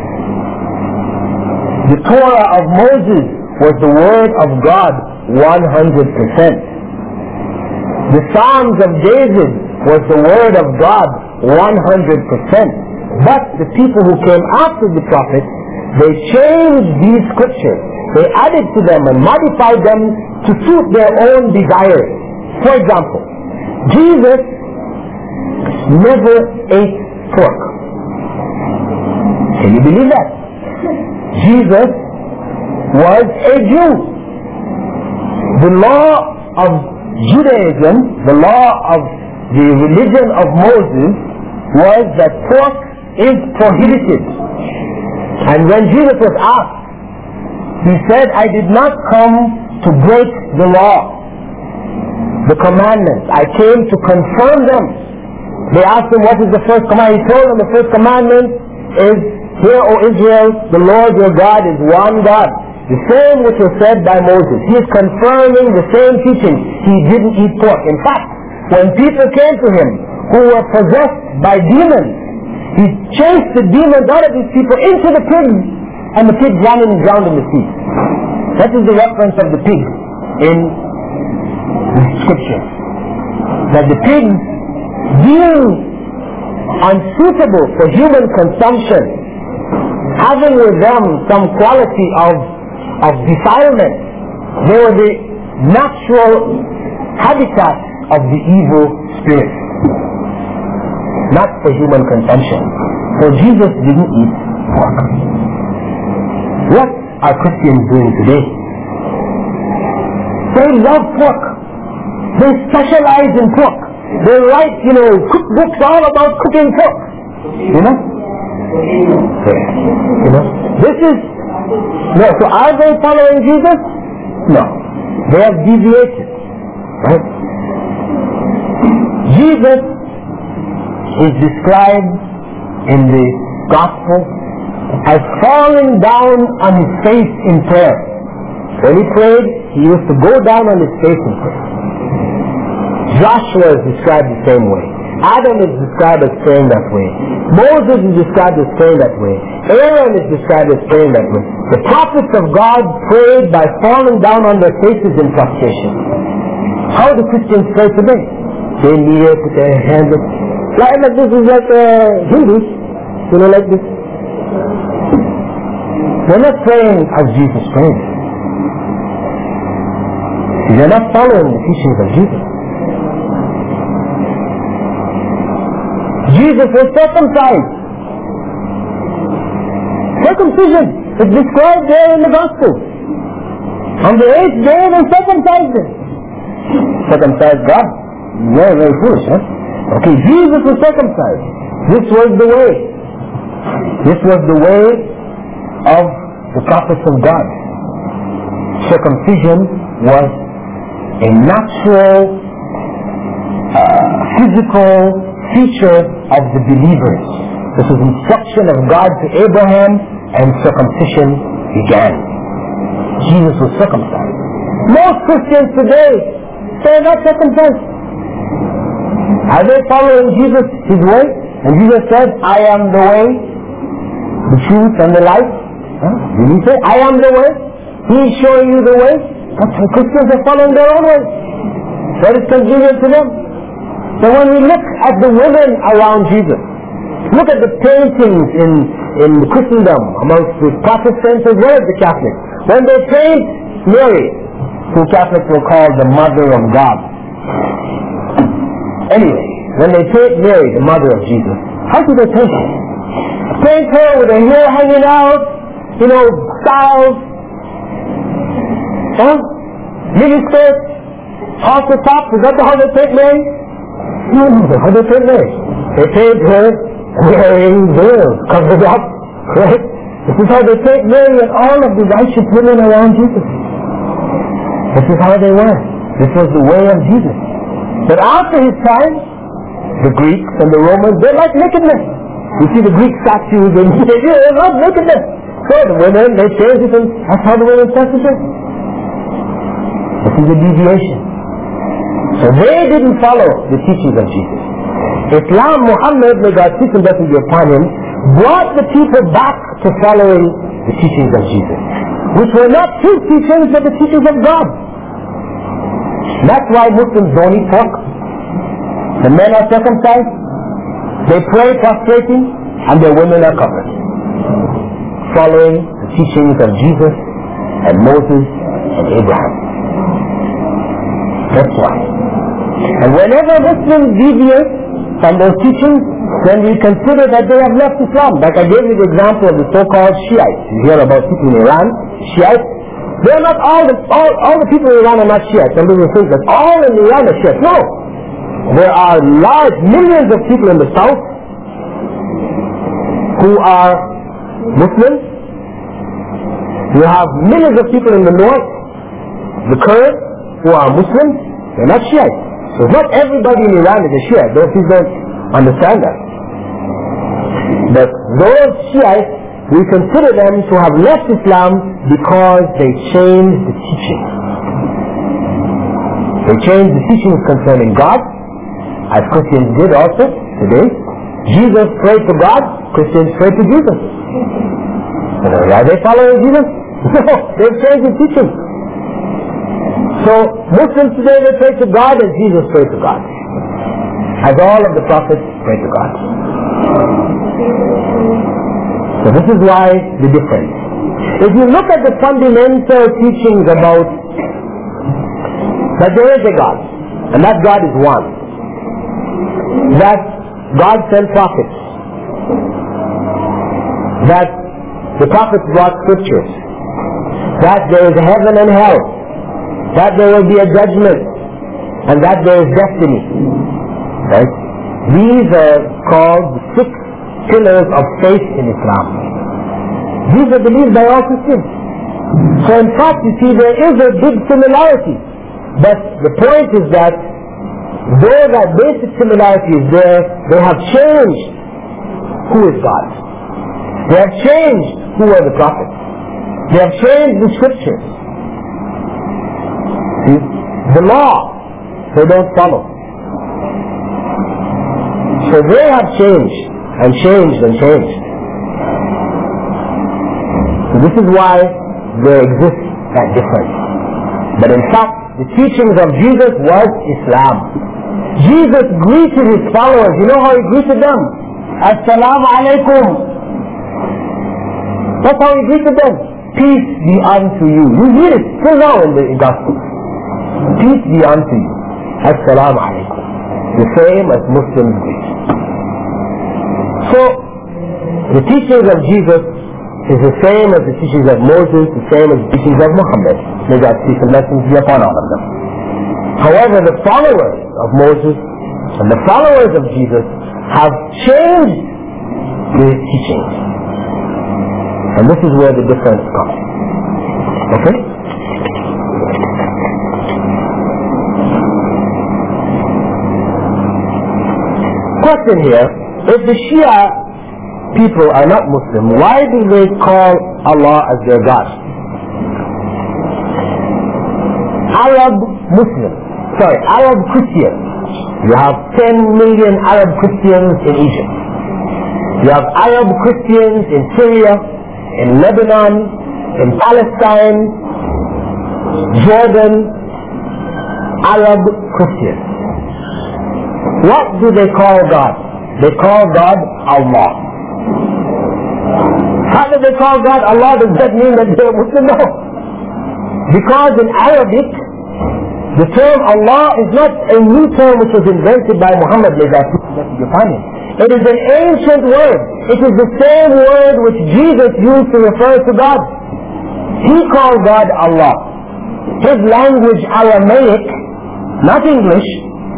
The Torah of Moses was the Word of God. one hundred percent. The Psalms of David was the Word of God. one hundred percent. But the people who came after the prophets, they changed these scriptures. They added to them and modified them to suit their own desires. For example, Jesus never ate pork. Can you believe that? Jesus was a Jew. The law of Judaism, the law of the religion of Moses, was that pork is prohibited. And when Jesus was asked, he said, I did not come to break the law, the commandments. I came to confirm them. They asked him, what is the first commandment? He told them the first commandment is, Hear, O Israel, the Lord your God is one God. The same which was said by Moses. He is confirming the same teaching. He didn't eat pork. In fact, when people came to him who were possessed by demons, he chased the demons out of these people into the pigs, and the pigs ran and drowned in the sea. That is the reference of the pig in the scripture. That the pigs, being unsuitable for human consumption, having with them some quality of, of defilement, they were the natural habitat of the evil spirit, not for human consumption. So Jesus didn't eat pork. What are Christians doing today? They love pork. They specialize in pork. They write, you know, cookbooks all about cooking pork. You know? You know? This is, no, so are they following Jesus? No. They have deviated. Right? Jesus is described in the gospel as falling down on his face in prayer. When he prayed, he used to go down on his face in prayer. Joshua is described the same way. Adam is described as praying that way. Moses is described as praying that way. Aaron is described as praying that way. The prophets of God prayed by falling down on their faces in prostration. How do Christians pray today? They kneel, put their hands up. Like, like this is like uh, Hindus, you know, like this. They're not praying as Jesus prayed. They're not following the teachings of Jesus. Jesus was circumcised. Circumcision is described there in the Gospel. On the eighth day they circumcised him. Circumcised God? Very, very foolish, huh? Okay, Jesus was circumcised. This was the way. This was the way of the prophets of God. Circumcision was a natural, uh, physical feature of the believers. This was instruction of God to Abraham, and circumcision began. Jesus was circumcised. Most Christians today say not circumcised. Are they following Jesus, his way? And Jesus said, I am the way, the truth, and the life. Huh? Did he say, I am the way? He is showing you the way? But some Christians are following their own way. That is convenient to them. So when we look at the women around Jesus, look at the paintings in, in Christendom amongst the Protestants as well as the Catholics. When they paint Mary, who Catholics will call the Mother of God. Anyway, when they paint Mary, the Mother of Jesus, how do they paint her? Paint her with her hair hanging out, you know, styles, huh? Mini skirt, off the top. Is that how they paint Mary? No, no, how they paint Mary? They paint her wearing veils, covered up, right? This is how they paint Mary and all of the righteous women around Jesus. This is how they were. This was the way of Jesus. But after his time, the Greeks and the Romans, they like nakedness. You see the Greek statues and they love nakedness. So the women, they changed it and that's how the women started to dress. This is a deviation. So they didn't follow the teachings of Jesus. Islam, Muhammad, may God peace and blessings be upon him, brought the people back to following the teachings of Jesus, which were not his teachings but the teachings of God. That's why Muslims don't eat pork. The men are circumcised, they pray prostrating, and their women are covered, following the teachings of Jesus and Moses and Abraham. That's why. And whenever Muslims deviate from those teachings, then we consider that they have left Islam. Like I gave you the example of the so-called Shiites. You hear about people in Iran, Shiites. They are not all the, all, all the people in Iran are not Shiites. Some people think that all in Iran are Shiites. No. There are large millions of people in the south who are Muslims. You have millions of people in the north, the Kurds, who are Muslims. They're not Shiites. So not everybody in Iran is a Shiite. Those people don't understand that. But those Shiites, we consider them to have left Islam because they changed the teachings. They changed the teachings concerning God, as Christians did also today. Jesus prayed to God, Christians pray to Jesus. Are they following Jesus? No, they've changed the teachings. So Muslims today, they pray to God as Jesus prayed to God, as all of the prophets pray to God. So this is why the difference. If you look at the fundamental teachings about that there is a God, and that God is one, that God sent prophets, that the prophets brought scriptures, that there is heaven and hell, that there will be a judgment, and that there is destiny. Right? These are called the six pillars of faith in Islam. These are believed by all Christians. So in fact, you see, there is a big similarity. But the point is that though that basic similarity is there, they have changed who is God. They have changed who are the prophets. They have changed the scriptures. See? The law, they don't follow. So they have changed and changed and changed. So this is why there exists that difference. But in fact, the teachings of Jesus was Islam. Jesus greeted his followers. You know how he greeted them? Assalamu alaikum. That's how he greeted them. Peace be unto you. You hear it still now in the gospel. Peace be unto you. Assalamu alaikum. The same as Muslims greet. So, the teachings of Jesus is the same as the teachings of Moses, the same as the teachings of Muhammad. May God's peace and blessings be upon all of them. However, the followers of Moses and the followers of Jesus have changed the teachings. And this is where the difference comes. Okay? Question here, if the Shia people are not Muslim, why do they call Allah as their God? Arab Muslim, sorry, Arab Christians. You have ten million Arab Christians in Egypt. You have Arab Christians in Syria, in Lebanon, in Palestine, Jordan, Arab Christians. What do they call God? They call God Allah. How do they call God Allah? Does that mean that they're Muslim? No. Because in Arabic, the term Allah is not a new term which was invented by Muhammad. May God be upon him. It is an ancient word. It is the same word which Jesus used to refer to God. He called God Allah. His language Aramaic, not English,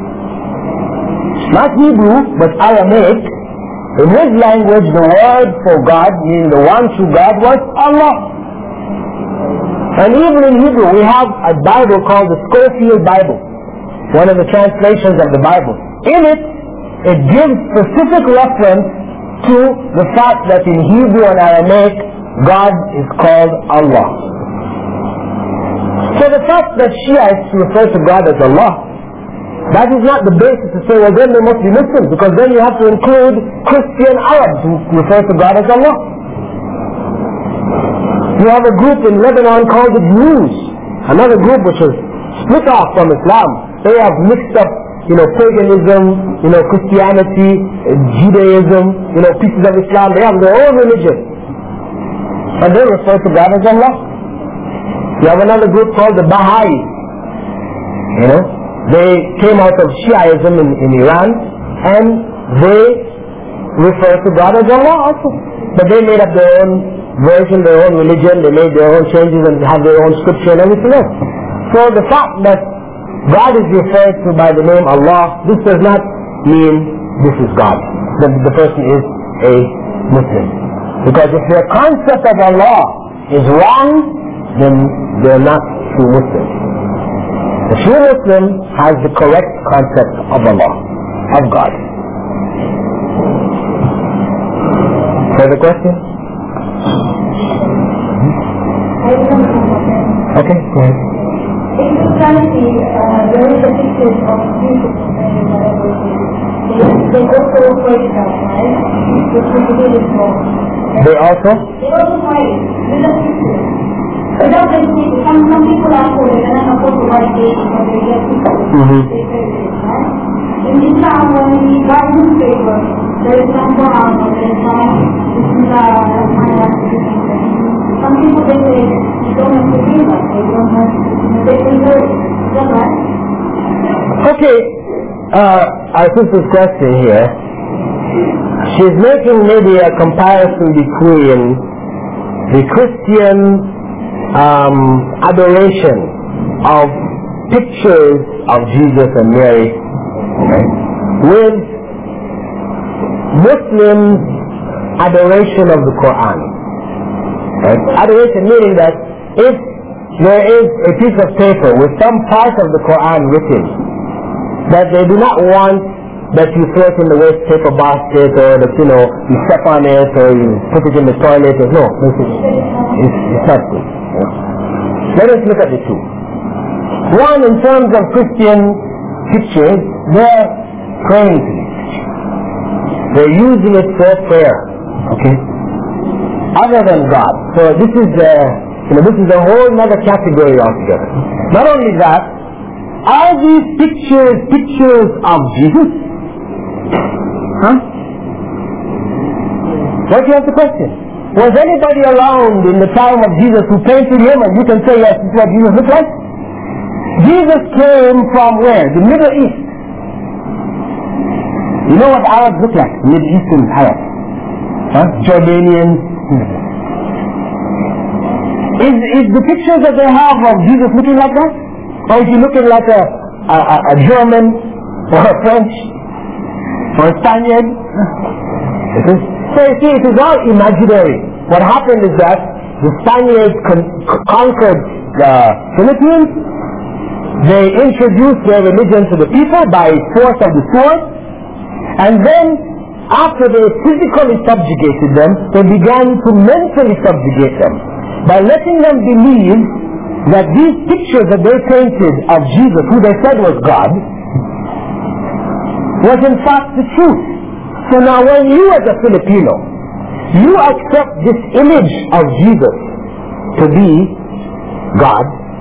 not Hebrew, but Aramaic. In his language, the word for God, meaning the one true God, was Allah. And even in Hebrew, we have a Bible called the Scofield Bible, one of the translations of the Bible. In it, it gives specific reference to the fact that in Hebrew and Aramaic, God is called Allah. So the fact that Shiites refer to God as Allah, that is not the basis to say, well then they must be Muslims, because then you have to include Christian Arabs who refer to God as Allah. You have a group in Lebanon called the Druze, another group which is split off from Islam. They have mixed up, you know, paganism, you know, Christianity, Judaism, you know, pieces of Islam. They have their own religion. And they refer to God as Allah. You have another group called the Baha'i. You know, they came out of Shiaism in, in Iran, and they refer to God as Allah also. But they made up their own version, their own religion, they made their own changes and have their own scripture and everything else. So the fact that God is referred to by the name Allah, this does not mean this is God, that the person is a Muslim. Because if their concept of Allah is wrong, then they're not true Muslims. The true Muslim has the correct concept of Allah, of God. Further question? Okay, go ahead. In Christianity, uh, there is a picture of Jesus and they, they also photograph, right? Which is really small. They also? They also fight with a picture. Without the people, some, some people are poor, they cannot afford to buy dates or they get people. Mm-hmm. They pay this, right? In Islam, when we buy newspaper, there is some Quran or there is some Bismillah and Ayah. Some people they say you don't have to do that, they don't have to, they can do it. Is that right? Okay, uh, our sister's question here, she's making maybe a comparison between the Christian um, adoration of pictures of Jesus and Mary, okay, with Muslims' adoration of the Quran. Right? Adoration meaning that if there is a piece of paper with some part of the Quran written, that they do not want that you throw it in the waste paper basket, or that, you know, you step on it, or you put it in the toilet, or no, it's, it's not good. You know? Let us look at the two. One, in terms of Christian pictures, they're praying to it. They're using it for prayer, okay? Other than God. So this is, uh, you know, this is a whole other category altogether. Not only that, are these pictures pictures of Jesus? Huh? What do you have to question? Was anybody around in the time of Jesus who painted him and you can say, yes, this is what Jesus looked like? Jesus came from where? The Middle East. You know what Arabs look like? Middle Eastern Arabs. Huh? Jordanians. Is, is the pictures that they have of Jesus looking like that? Or is he looking like a, a, a German or a French or a Spaniard? So you see, it is all imaginary. What happened is that the Spaniards con- conquered the Philippines. They introduced their religion to the people by force of the sword. And then, after they physically subjugated them, they began to mentally subjugate them by letting them believe that these pictures that they painted of Jesus, who they said was God, was in fact the truth. So now when you as a Filipino, you accept this image of Jesus to be God,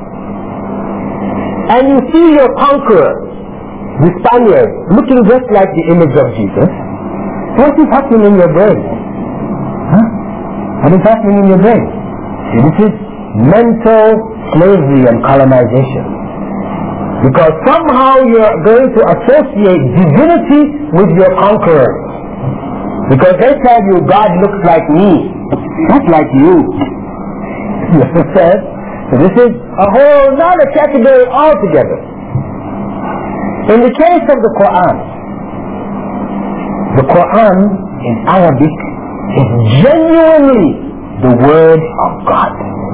and you see your conqueror, the Spaniard, looking just like the image of Jesus, what is happening in your brain? Huh? What is happening in your brain? See, this is mental slavery and colonization. Because somehow you're going to associate divinity with your conqueror. Because they tell you God looks like me, not like you. You understand? So this is a whole other category altogether. In the case of the Quran, the Quran in Arabic is genuinely the word of God.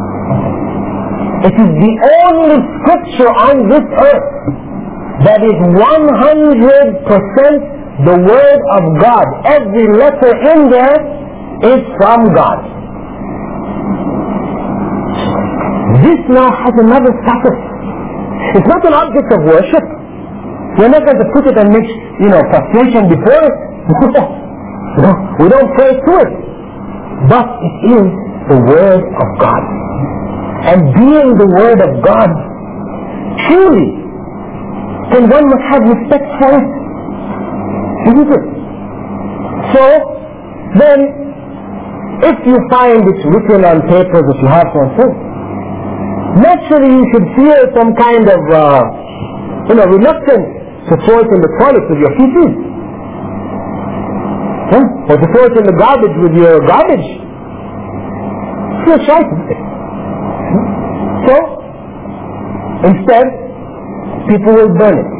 It is the only scripture on this earth that is one hundred percent the word of God. Every letter in there is from God. This now has another status. It's not an object of worship. We're not going to put it and make, you know, prostration before it. No, we don't pray to it. But it is the word of God. And being the word of God, truly, then one must have respect for it. Isn't it? So, then, if you find it written on paper that you have to say, naturally you should feel some kind of, uh, you know, reluctance to throw it in the toilet with your feces. Huh? Or to throw it in the garbage with your garbage. Feel shy to it. So, instead, people will burn it.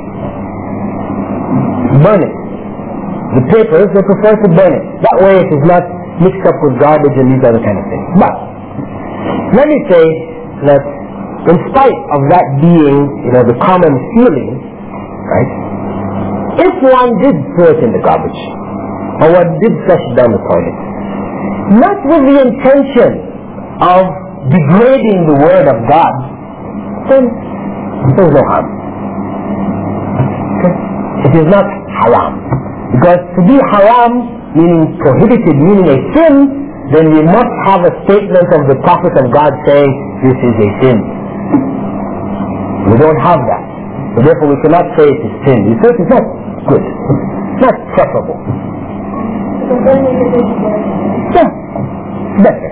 Burn it. The papers, they prefer to burn it. That way it is not mixed up with garbage and these other kind of things. But, let me say that in spite of that being, you know, the common feeling, right, if one did throw it in the garbage, or one did flush it down the toilet, not with the intention of degrading the word of God, then there's no harm. Okay? It is not haram. Because to be haram, meaning prohibited, meaning a sin, then we must have a statement of the Prophet of God saying, this is a sin. We don't have that. So therefore we cannot say it is sin. We say it is not good. It's not preferable. Yeah, better.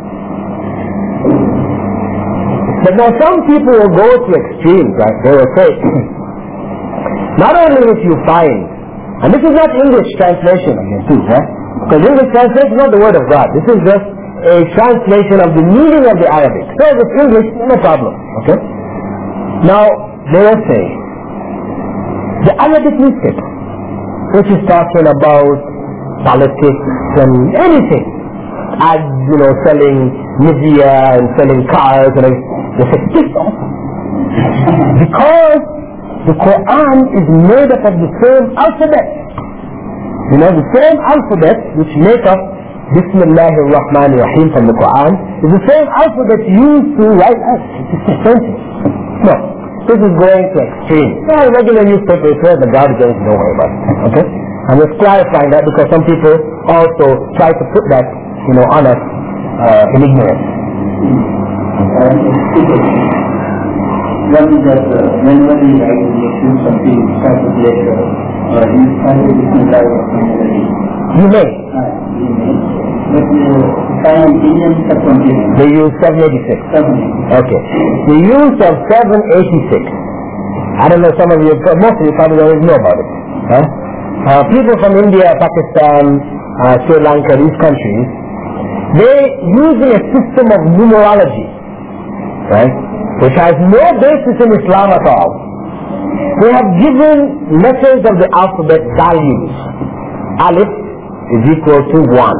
But now some people will go to extremes, right? They will say, not only if you find, and this is not English translation again too, right? Because English translation is not the word of God. This is just a translation of the meaning of the Arabic. So if it's English, no problem, okay? Now, they will say, the Arabic newspaper, which is talking about politics and anything, ads, you know, selling Nivea and selling cars and everything. They say, this also. Because the Quran is made up of the same alphabet. You know, the same alphabet which make up Bismillah ar-Rahman ar-Rahim from the Quran is the same alphabet used to write us. It's the same thing. No, this is going to extreme. Yeah, regular newspaper is where the garbage is, don't worry about it. Okay? I'm just clarifying that because some people also try to put that, you know, on us uh, in ignorance. One is that uh, whenever we write the lecture, something start with lecture, uh, you start with Bismillah ar-Rahman ar-Rahim. You may. Uh, you may. But uh, find Indian subcontinent. They use seven eighty-six. seven. Okay. The use of seven eighty-six. I don't know, some of you, most of you probably don't even know about it. Huh? Uh, people from India, Pakistan, uh, Sri Lanka, these countries, they using a system of numerology, right, which has no basis in Islam at all. They have given letters of the alphabet values. Alif is equal to one.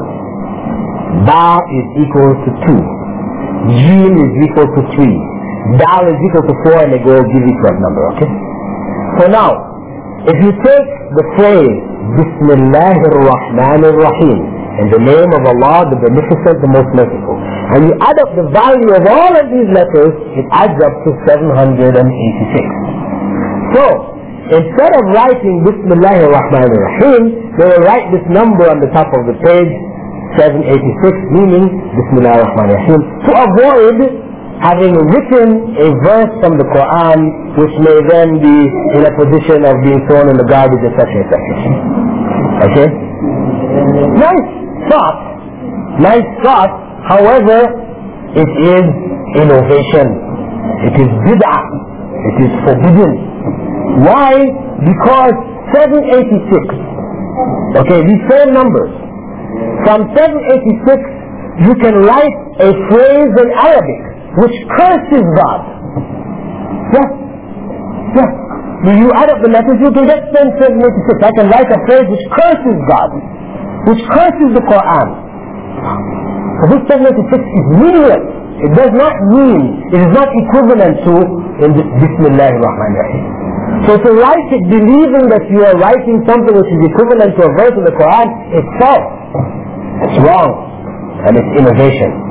Ba is equal to two. Jim is equal to three. Dal is equal to four, and they go give each one number, okay? So now, if you take the phrase, Bismillahir Rahmanir Rahim, in the name of Allah, the Beneficent, the Most Merciful, and you add up the value of all of these letters, it adds up to seven hundred eighty-six. So, instead of writing Bismillahir Rahmanir Rahim, they will write this number on the top of the page, seven eighty-six, meaning Bismillahir Rahmanir Rahim, to avoid having written a verse from the Quran which may then be in a position of being thrown in the garbage, et cetera, et cetera. Okay? Nice thought. Nice thought. However, it is innovation. It is bid'ah. It is forbidden. Why? Because seven eighty-six, okay, these same numbers, from seven eighty-six you can write a phrase in Arabic which curses God. Yes. Yes. When you add up the letters, you can get seven eighty-six. I can write a phrase which curses God, which curses the Quran. So this seven eighty-six is meaningless. It does not mean, it is not equivalent to in the Bismillahir Rahmanir Rahim. So to write it believing that you are writing something which is equivalent to a verse in the Quran, it's false. It's wrong. And it's innovation.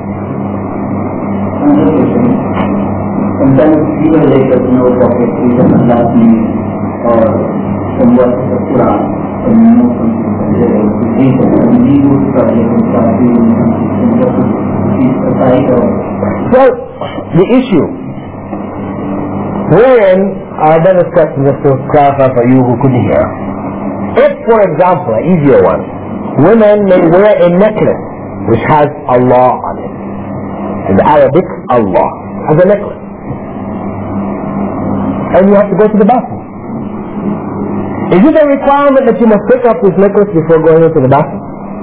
Sometimes people like us know pocket even last name or some words of the Quran, some know something to read and we would probably start doing something just to keep aside or... Well, the issue wherein, uh, that is question just to clarify for you who couldn't hear. If, for example, an easier one, women may wear a necklace which has Allah on it. In the Arabic, Allah, as a necklace. And you have to go to the bathroom. Is it a requirement that you must pick up this necklace before going into the bathroom?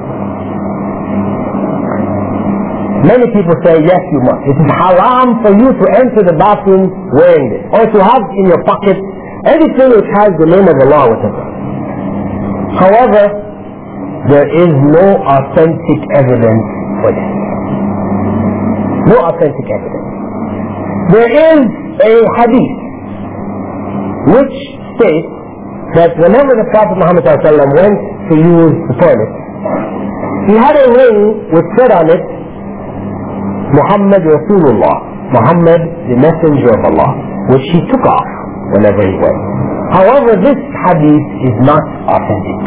Many people say, yes, you must. It is haram for you to enter the bathroom wearing this. Or to have in your pocket anything which has the name of Allah with it. However, there is no authentic evidence for this. No authentic evidence. There is a hadith which states that whenever the Prophet Muhammad went to use the toilet, he had a ring which said on it, Muhammad Rasulullah, Muhammad the Messenger of Allah, which he took off whenever he went. However, this hadith is not authentic.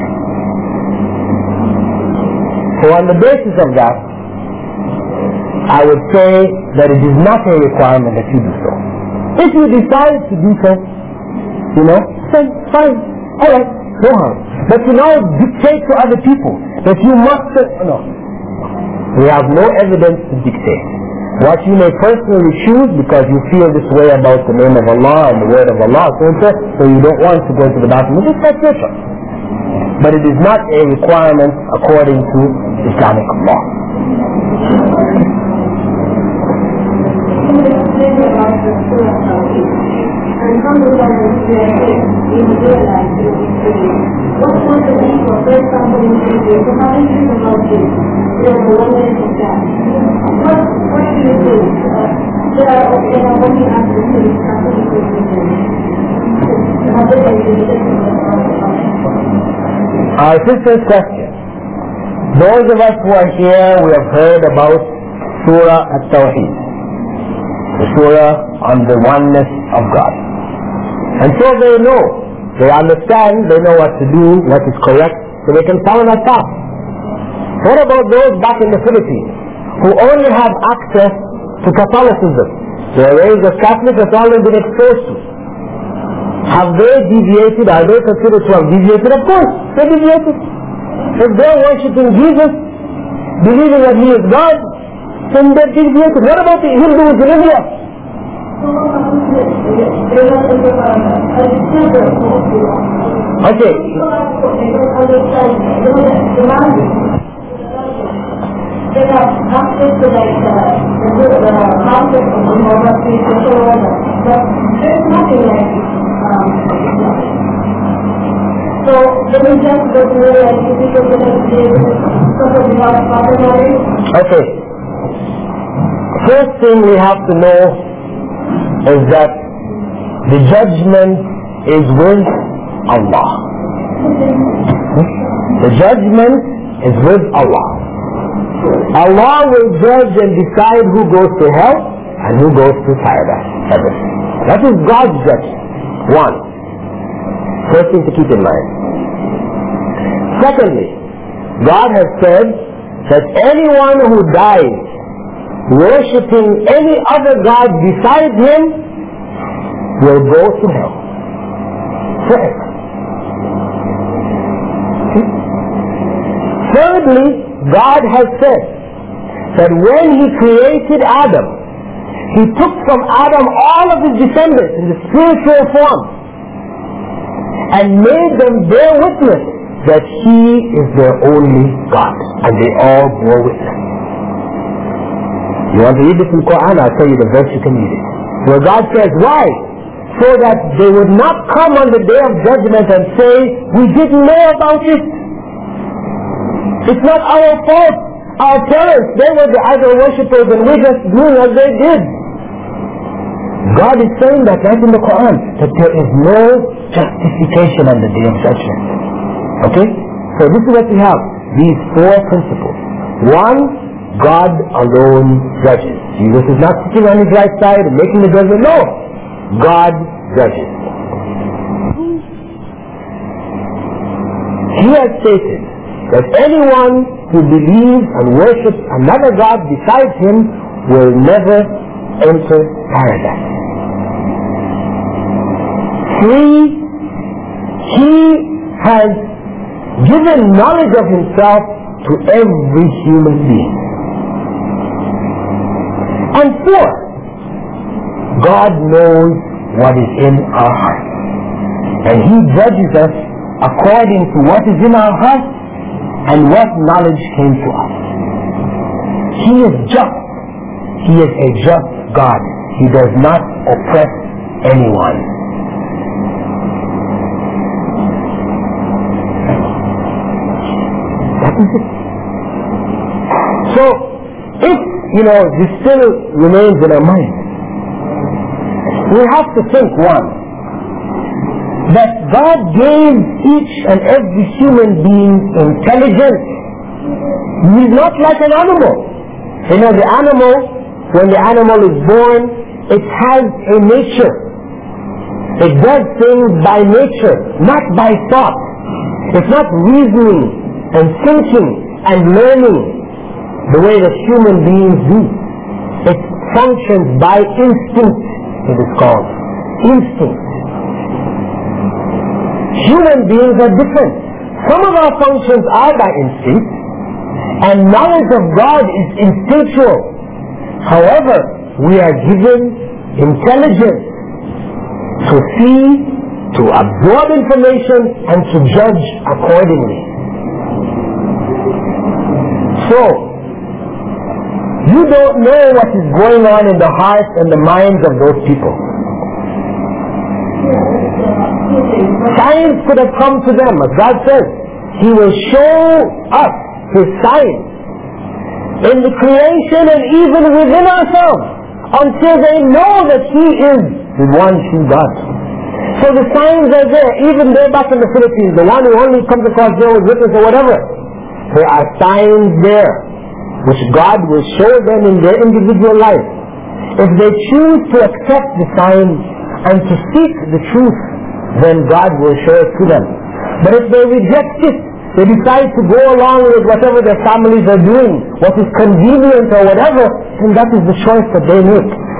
So on the basis of that, I would say that it is not a requirement that you do so. If you decide to do so, you know, then fine, alright, no harm. But to now dictate to other people that you must, no. We have no evidence to dictate. What you may personally choose because you feel this way about the name of Allah and the word of Allah, so you don't want to go to the bathroom, it's just your choice. But it is not a requirement according to Islamic law. And some of them will say, we realize it will be free. What was the name of first company in India? So how do you think about this? There are one way to that. What, what do you do? Uh, there are, okay, now when you ask the police, company will be free. How do they do this? Our sister's question. Those of us who are here, we have heard about Surah At-Tawheed, the Surah on the oneness of God. And so they know, they understand, they know what to do, what is correct, so they can follow that path. What about those back in the Philippines who only have access to Catholicism? They are raised as Catholics, that's all they've been exposed to. Have they deviated? Are they considered to have deviated? Of course, they deviated. If they're worshipping Jesus, believing that He is God, then they're deviated. What about the Hindus in India? Okay. They have access to like uh, the, the concept of the moral social order, but there's nothing like um, so they will just go to like people that have suffered without proper knowledge. Okay. First thing we have to know is that the judgment is with Allah. The judgment is with Allah. Allah will judge and decide who goes to hell and who goes to paradise. Heaven. That is God's judgment. One. First thing to keep in mind. Secondly, God has said that anyone who dies worshipping any other God besides Him will go to hell. Forever. Thirdly, God has said that when He created Adam, He took from Adam all of his descendants in the spiritual form and made them bear witness that He is their only God, and they all bore witness. You want to read this in the Quran? I'll tell you the verse, you can read it. Where God says, why? So that they would not come on the day of judgment and say, we didn't know about it. It's not our fault. Our parents, they were the idol worshippers and we just doing as they did. God is saying that right in the Quran, that there is no justification on the day of judgment. Okay? So this is what we have. These four principles. One, God alone judges. Jesus is not sitting on His right side and making the judgment. No. God judges. He has stated that anyone who believes and worships another God besides Him will never enter paradise. Three, He has given knowledge of Himself to every human being. And four, God knows what is in our hearts. And He judges us according to what is in our hearts and what knowledge came to us. He is just. He is a just God. He does not oppress anyone. That is it. So, if, you know, this still remains in our mind, we have to think, one, that God gave each and every human being intelligence. He is not like an animal. You know, the animal, when the animal is born, it has a nature. It does things by nature, not by thought. It's not reasoning and thinking and learning the way that human beings do. It functions by instinct, it is called. Instinct. Human beings are different. Some of our functions are by instinct, and knowledge of God is instinctual. However, we are given intelligence to see, to absorb information, and to judge accordingly. So, you don't know what is going on in the hearts and the minds of those people. Science could have come to them, as God says. He will show us His signs in the creation and even within ourselves until they know that He is the one true God. So the signs are there, even there back in the Philippines, the one who only comes across Jehovah's Witness or whatever. There are signs there which God will show them in their individual life. If they choose to accept the signs and to seek the truth, then God will show it to them. But if they reject it, they decide to go along with whatever their families are doing, what is convenient or whatever, then that is the choice that they make.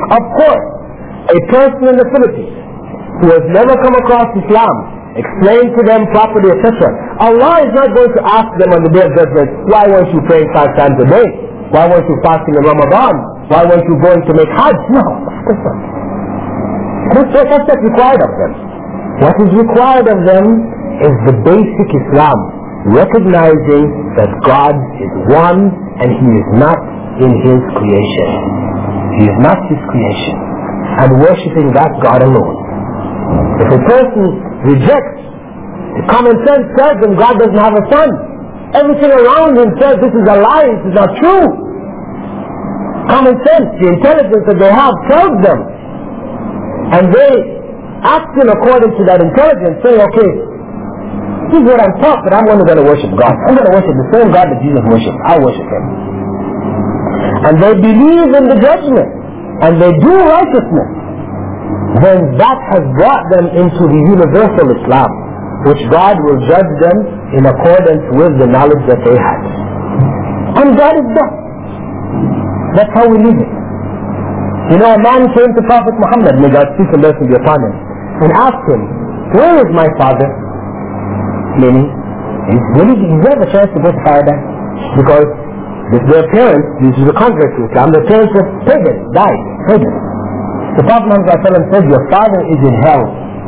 Of course, a person in the Philippines who has never come across Islam, explain to them properly, et cetera. Allah is not going to ask them on the day of judgment, why weren't you praying five times a day? Why weren't you fasting in Ramadan? Why weren't you going to make Hajj? No, of course not. That's, that's not required of them. What is required of them is the basic Islam, recognizing that God is one and He is not in His creation. He is not His creation. And worshipping that God alone. If a person rejects the common sense says that God doesn't have a son, everything around him says this is a lie, this is not true. Common sense, the intelligence that they have tells them, and they act in accordance to that intelligence, saying, okay, this is what I'm taught, but I'm only going to worship God. I'm going to worship the same God that Jesus worshipped. I worship Him. And they believe in the judgment, and they do righteousness. Then that has brought them into the universal Islam, which God will judge them in accordance with the knowledge that they had. And God is that. That's how we live it. You know, a man came to Prophet Muhammad, may God speak and blessing be upon him, and asked him, where is my father? Meaning, will he deserve a chance to go to paradise? Because their parents, this is a convert to Islam, their parents were pagans, died, pagans. The Prophet Muhammad said, your father is in hell.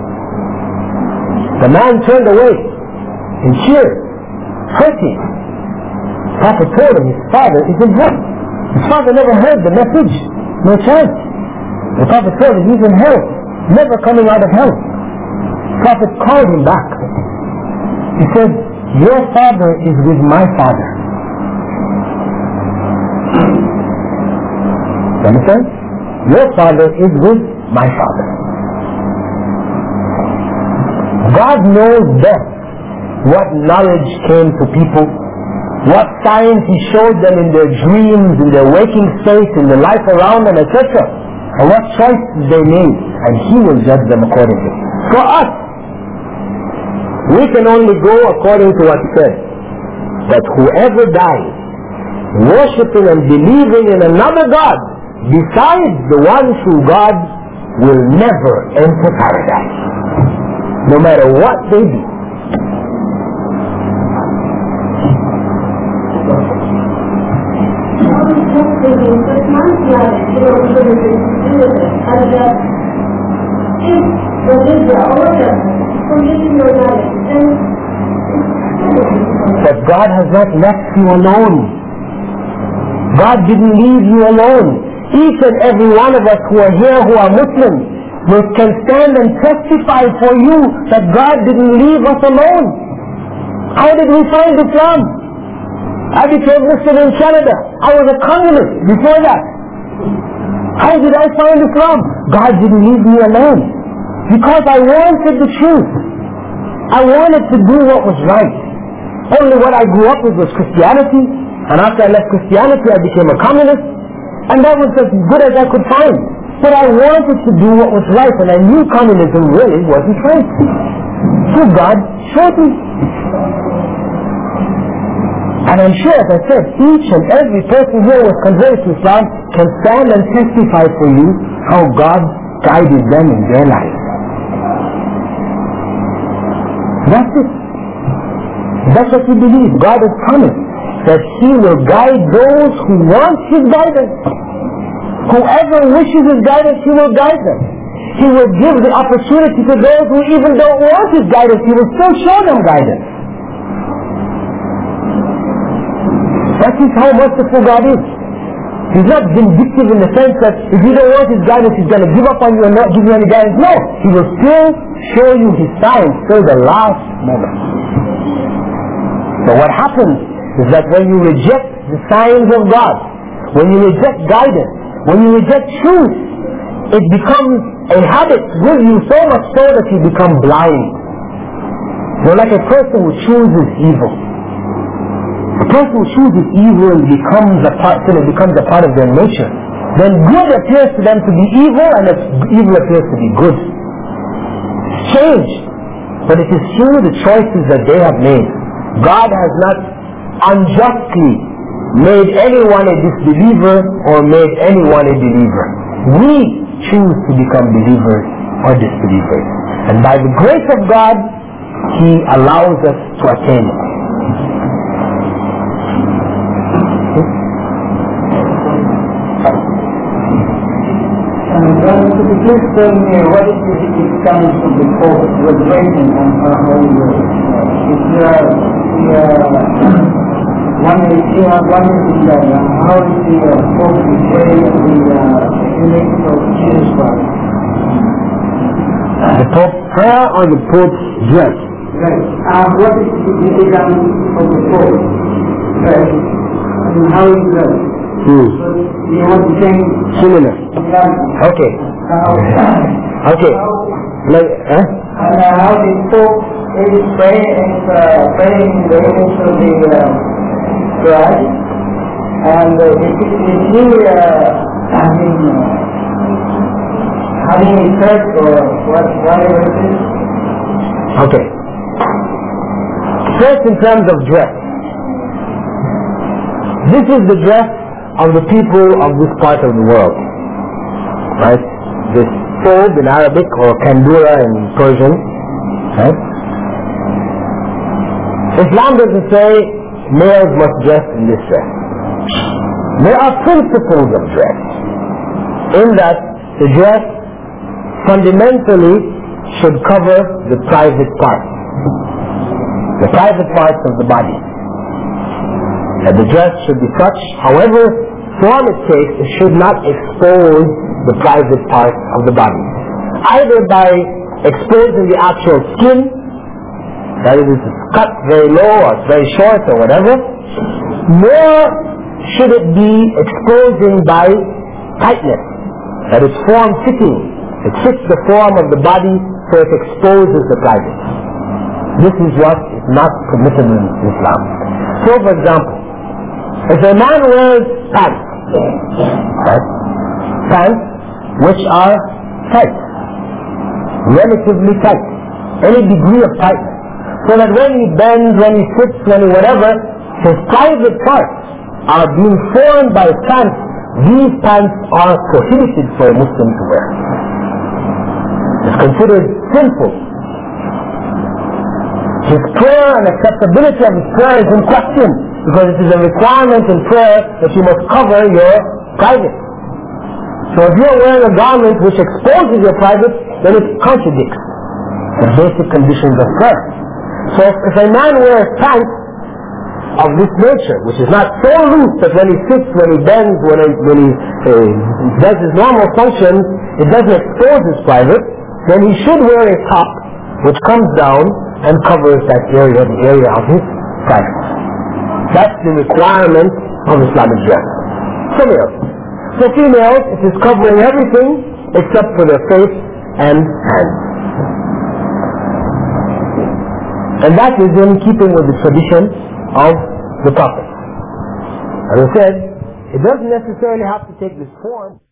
The man turned away in tears, hurting. The Prophet told him his father is in hell. His father never heard the message, no chance. The Prophet told him he's in hell, never coming out of hell. The Prophet called him back. He said, your father is with my father. You understand? Your father is with my father. God knows best what knowledge came to people, what science He showed them in their dreams, in their waking state, in the life around them, et cetera. And what choices they made, and He will judge them accordingly. For us, we can only go according to what's said, that whoever dies worshipping and believing in another God besides the one true God will never enter paradise, no matter what they do. But God has not left you alone. God didn't leave you alone. Each and every one of us who are here who are Muslims will can stand and testify for you that God didn't leave us alone. How did we find Islam? I became Muslim in Canada. I was a communist before that. How did I find Islam? God didn't leave me alone. Because I wanted the truth. I wanted to do what was right. Only what I grew up with was Christianity. And after I left Christianity, I became a communist. And that was as good as I could find. But I wanted to do what was right, and I knew communism really wasn't right. So God showed me. And I'm sure, as I said, each and every person here who was converted to Islam can stand and testify for you how God guided them in their life. That's it. That's what we believe. God has promised that He will guide those who want His guidance. Whoever wishes His guidance, He will guide them. He will give the opportunity to those who even don't want His guidance. He will still show them guidance. That is how merciful God is. He's not vindictive in the sense that if you don't want His guidance, He's going to give up on you and not give you any guidance. No, He will still show you His signs till the last moment. So what happens is that when you reject the signs of God, when you reject guidance, when you reject truth, it becomes a habit with you so much so that you become blind. You're like a person who chooses evil. A person who chooses evil and becomes a part, till it becomes a part of their nature. Then good appears to them to be evil, and evil appears to be good. It's changed, but it is through the choices that they have made. God has not unjustly made anyone a disbeliever or made anyone a believer. We choose to become believers or disbelievers. And by the grace of God, He allows us to attain it. And then could you please tell me what is the significance of the Pope graduation on our holy word? Is there uh, one is here, one is in there. How is the uh, Pope portray the uh, image of Jesus Christ? The Pope's prayer or the Pope's dress? Right. Uh, what is the significance of the Pope dress? And how is that? Hmm. So you have the same Similar. yeah. Okay. How, Okay. Like, huh? and uh, how the Pope is praying and uh, praying in the image of the uh, Christ, and uh, is, is he uh, having uh, having a church or what, whatever it is? Okay. First, in terms of dress, this is the dress of the people of this part of the world, right? This thobe in Arabic or kandura in Persian, right? Islam doesn't say males must dress in this dress. There are principles of dress, in that the dress fundamentally should cover the private parts, the private parts of the body. That the dress should be such, however form it takes, it should not expose the private parts of the body, either by exposing the actual skin, that is, it's cut very low or it's very short or whatever, nor should it be exposing by tightness, that it's form fitting, it fits the form of the body so it exposes the private. This is what is not permissible in Islam. So, for example, if a man wears pants, right, pants which are tight, relatively tight, any degree of tightness, so that when he bends, when he sits, when he whatever, his private parts are being formed by pants, these pants are prohibited for a Muslim to wear. It's considered sinful. His prayer and acceptability of his prayer is in question, because it is a requirement in prayer that you must cover your private. So if you're wearing a garment which exposes your private, then it contradicts the basic conditions of prayer. So if, if a man wears pants of this nature, which is not so loose that when he sits, when he bends, when he, when he uh, does his normal functions, it doesn't expose his private, then he should wear a top which comes down and covers that area, the area of his private. That's the requirement of Islamic dress. For males. For females, it is covering everything except for their face and hands. And that is in keeping with the tradition of the Prophet. As I said, it doesn't necessarily have to take this form.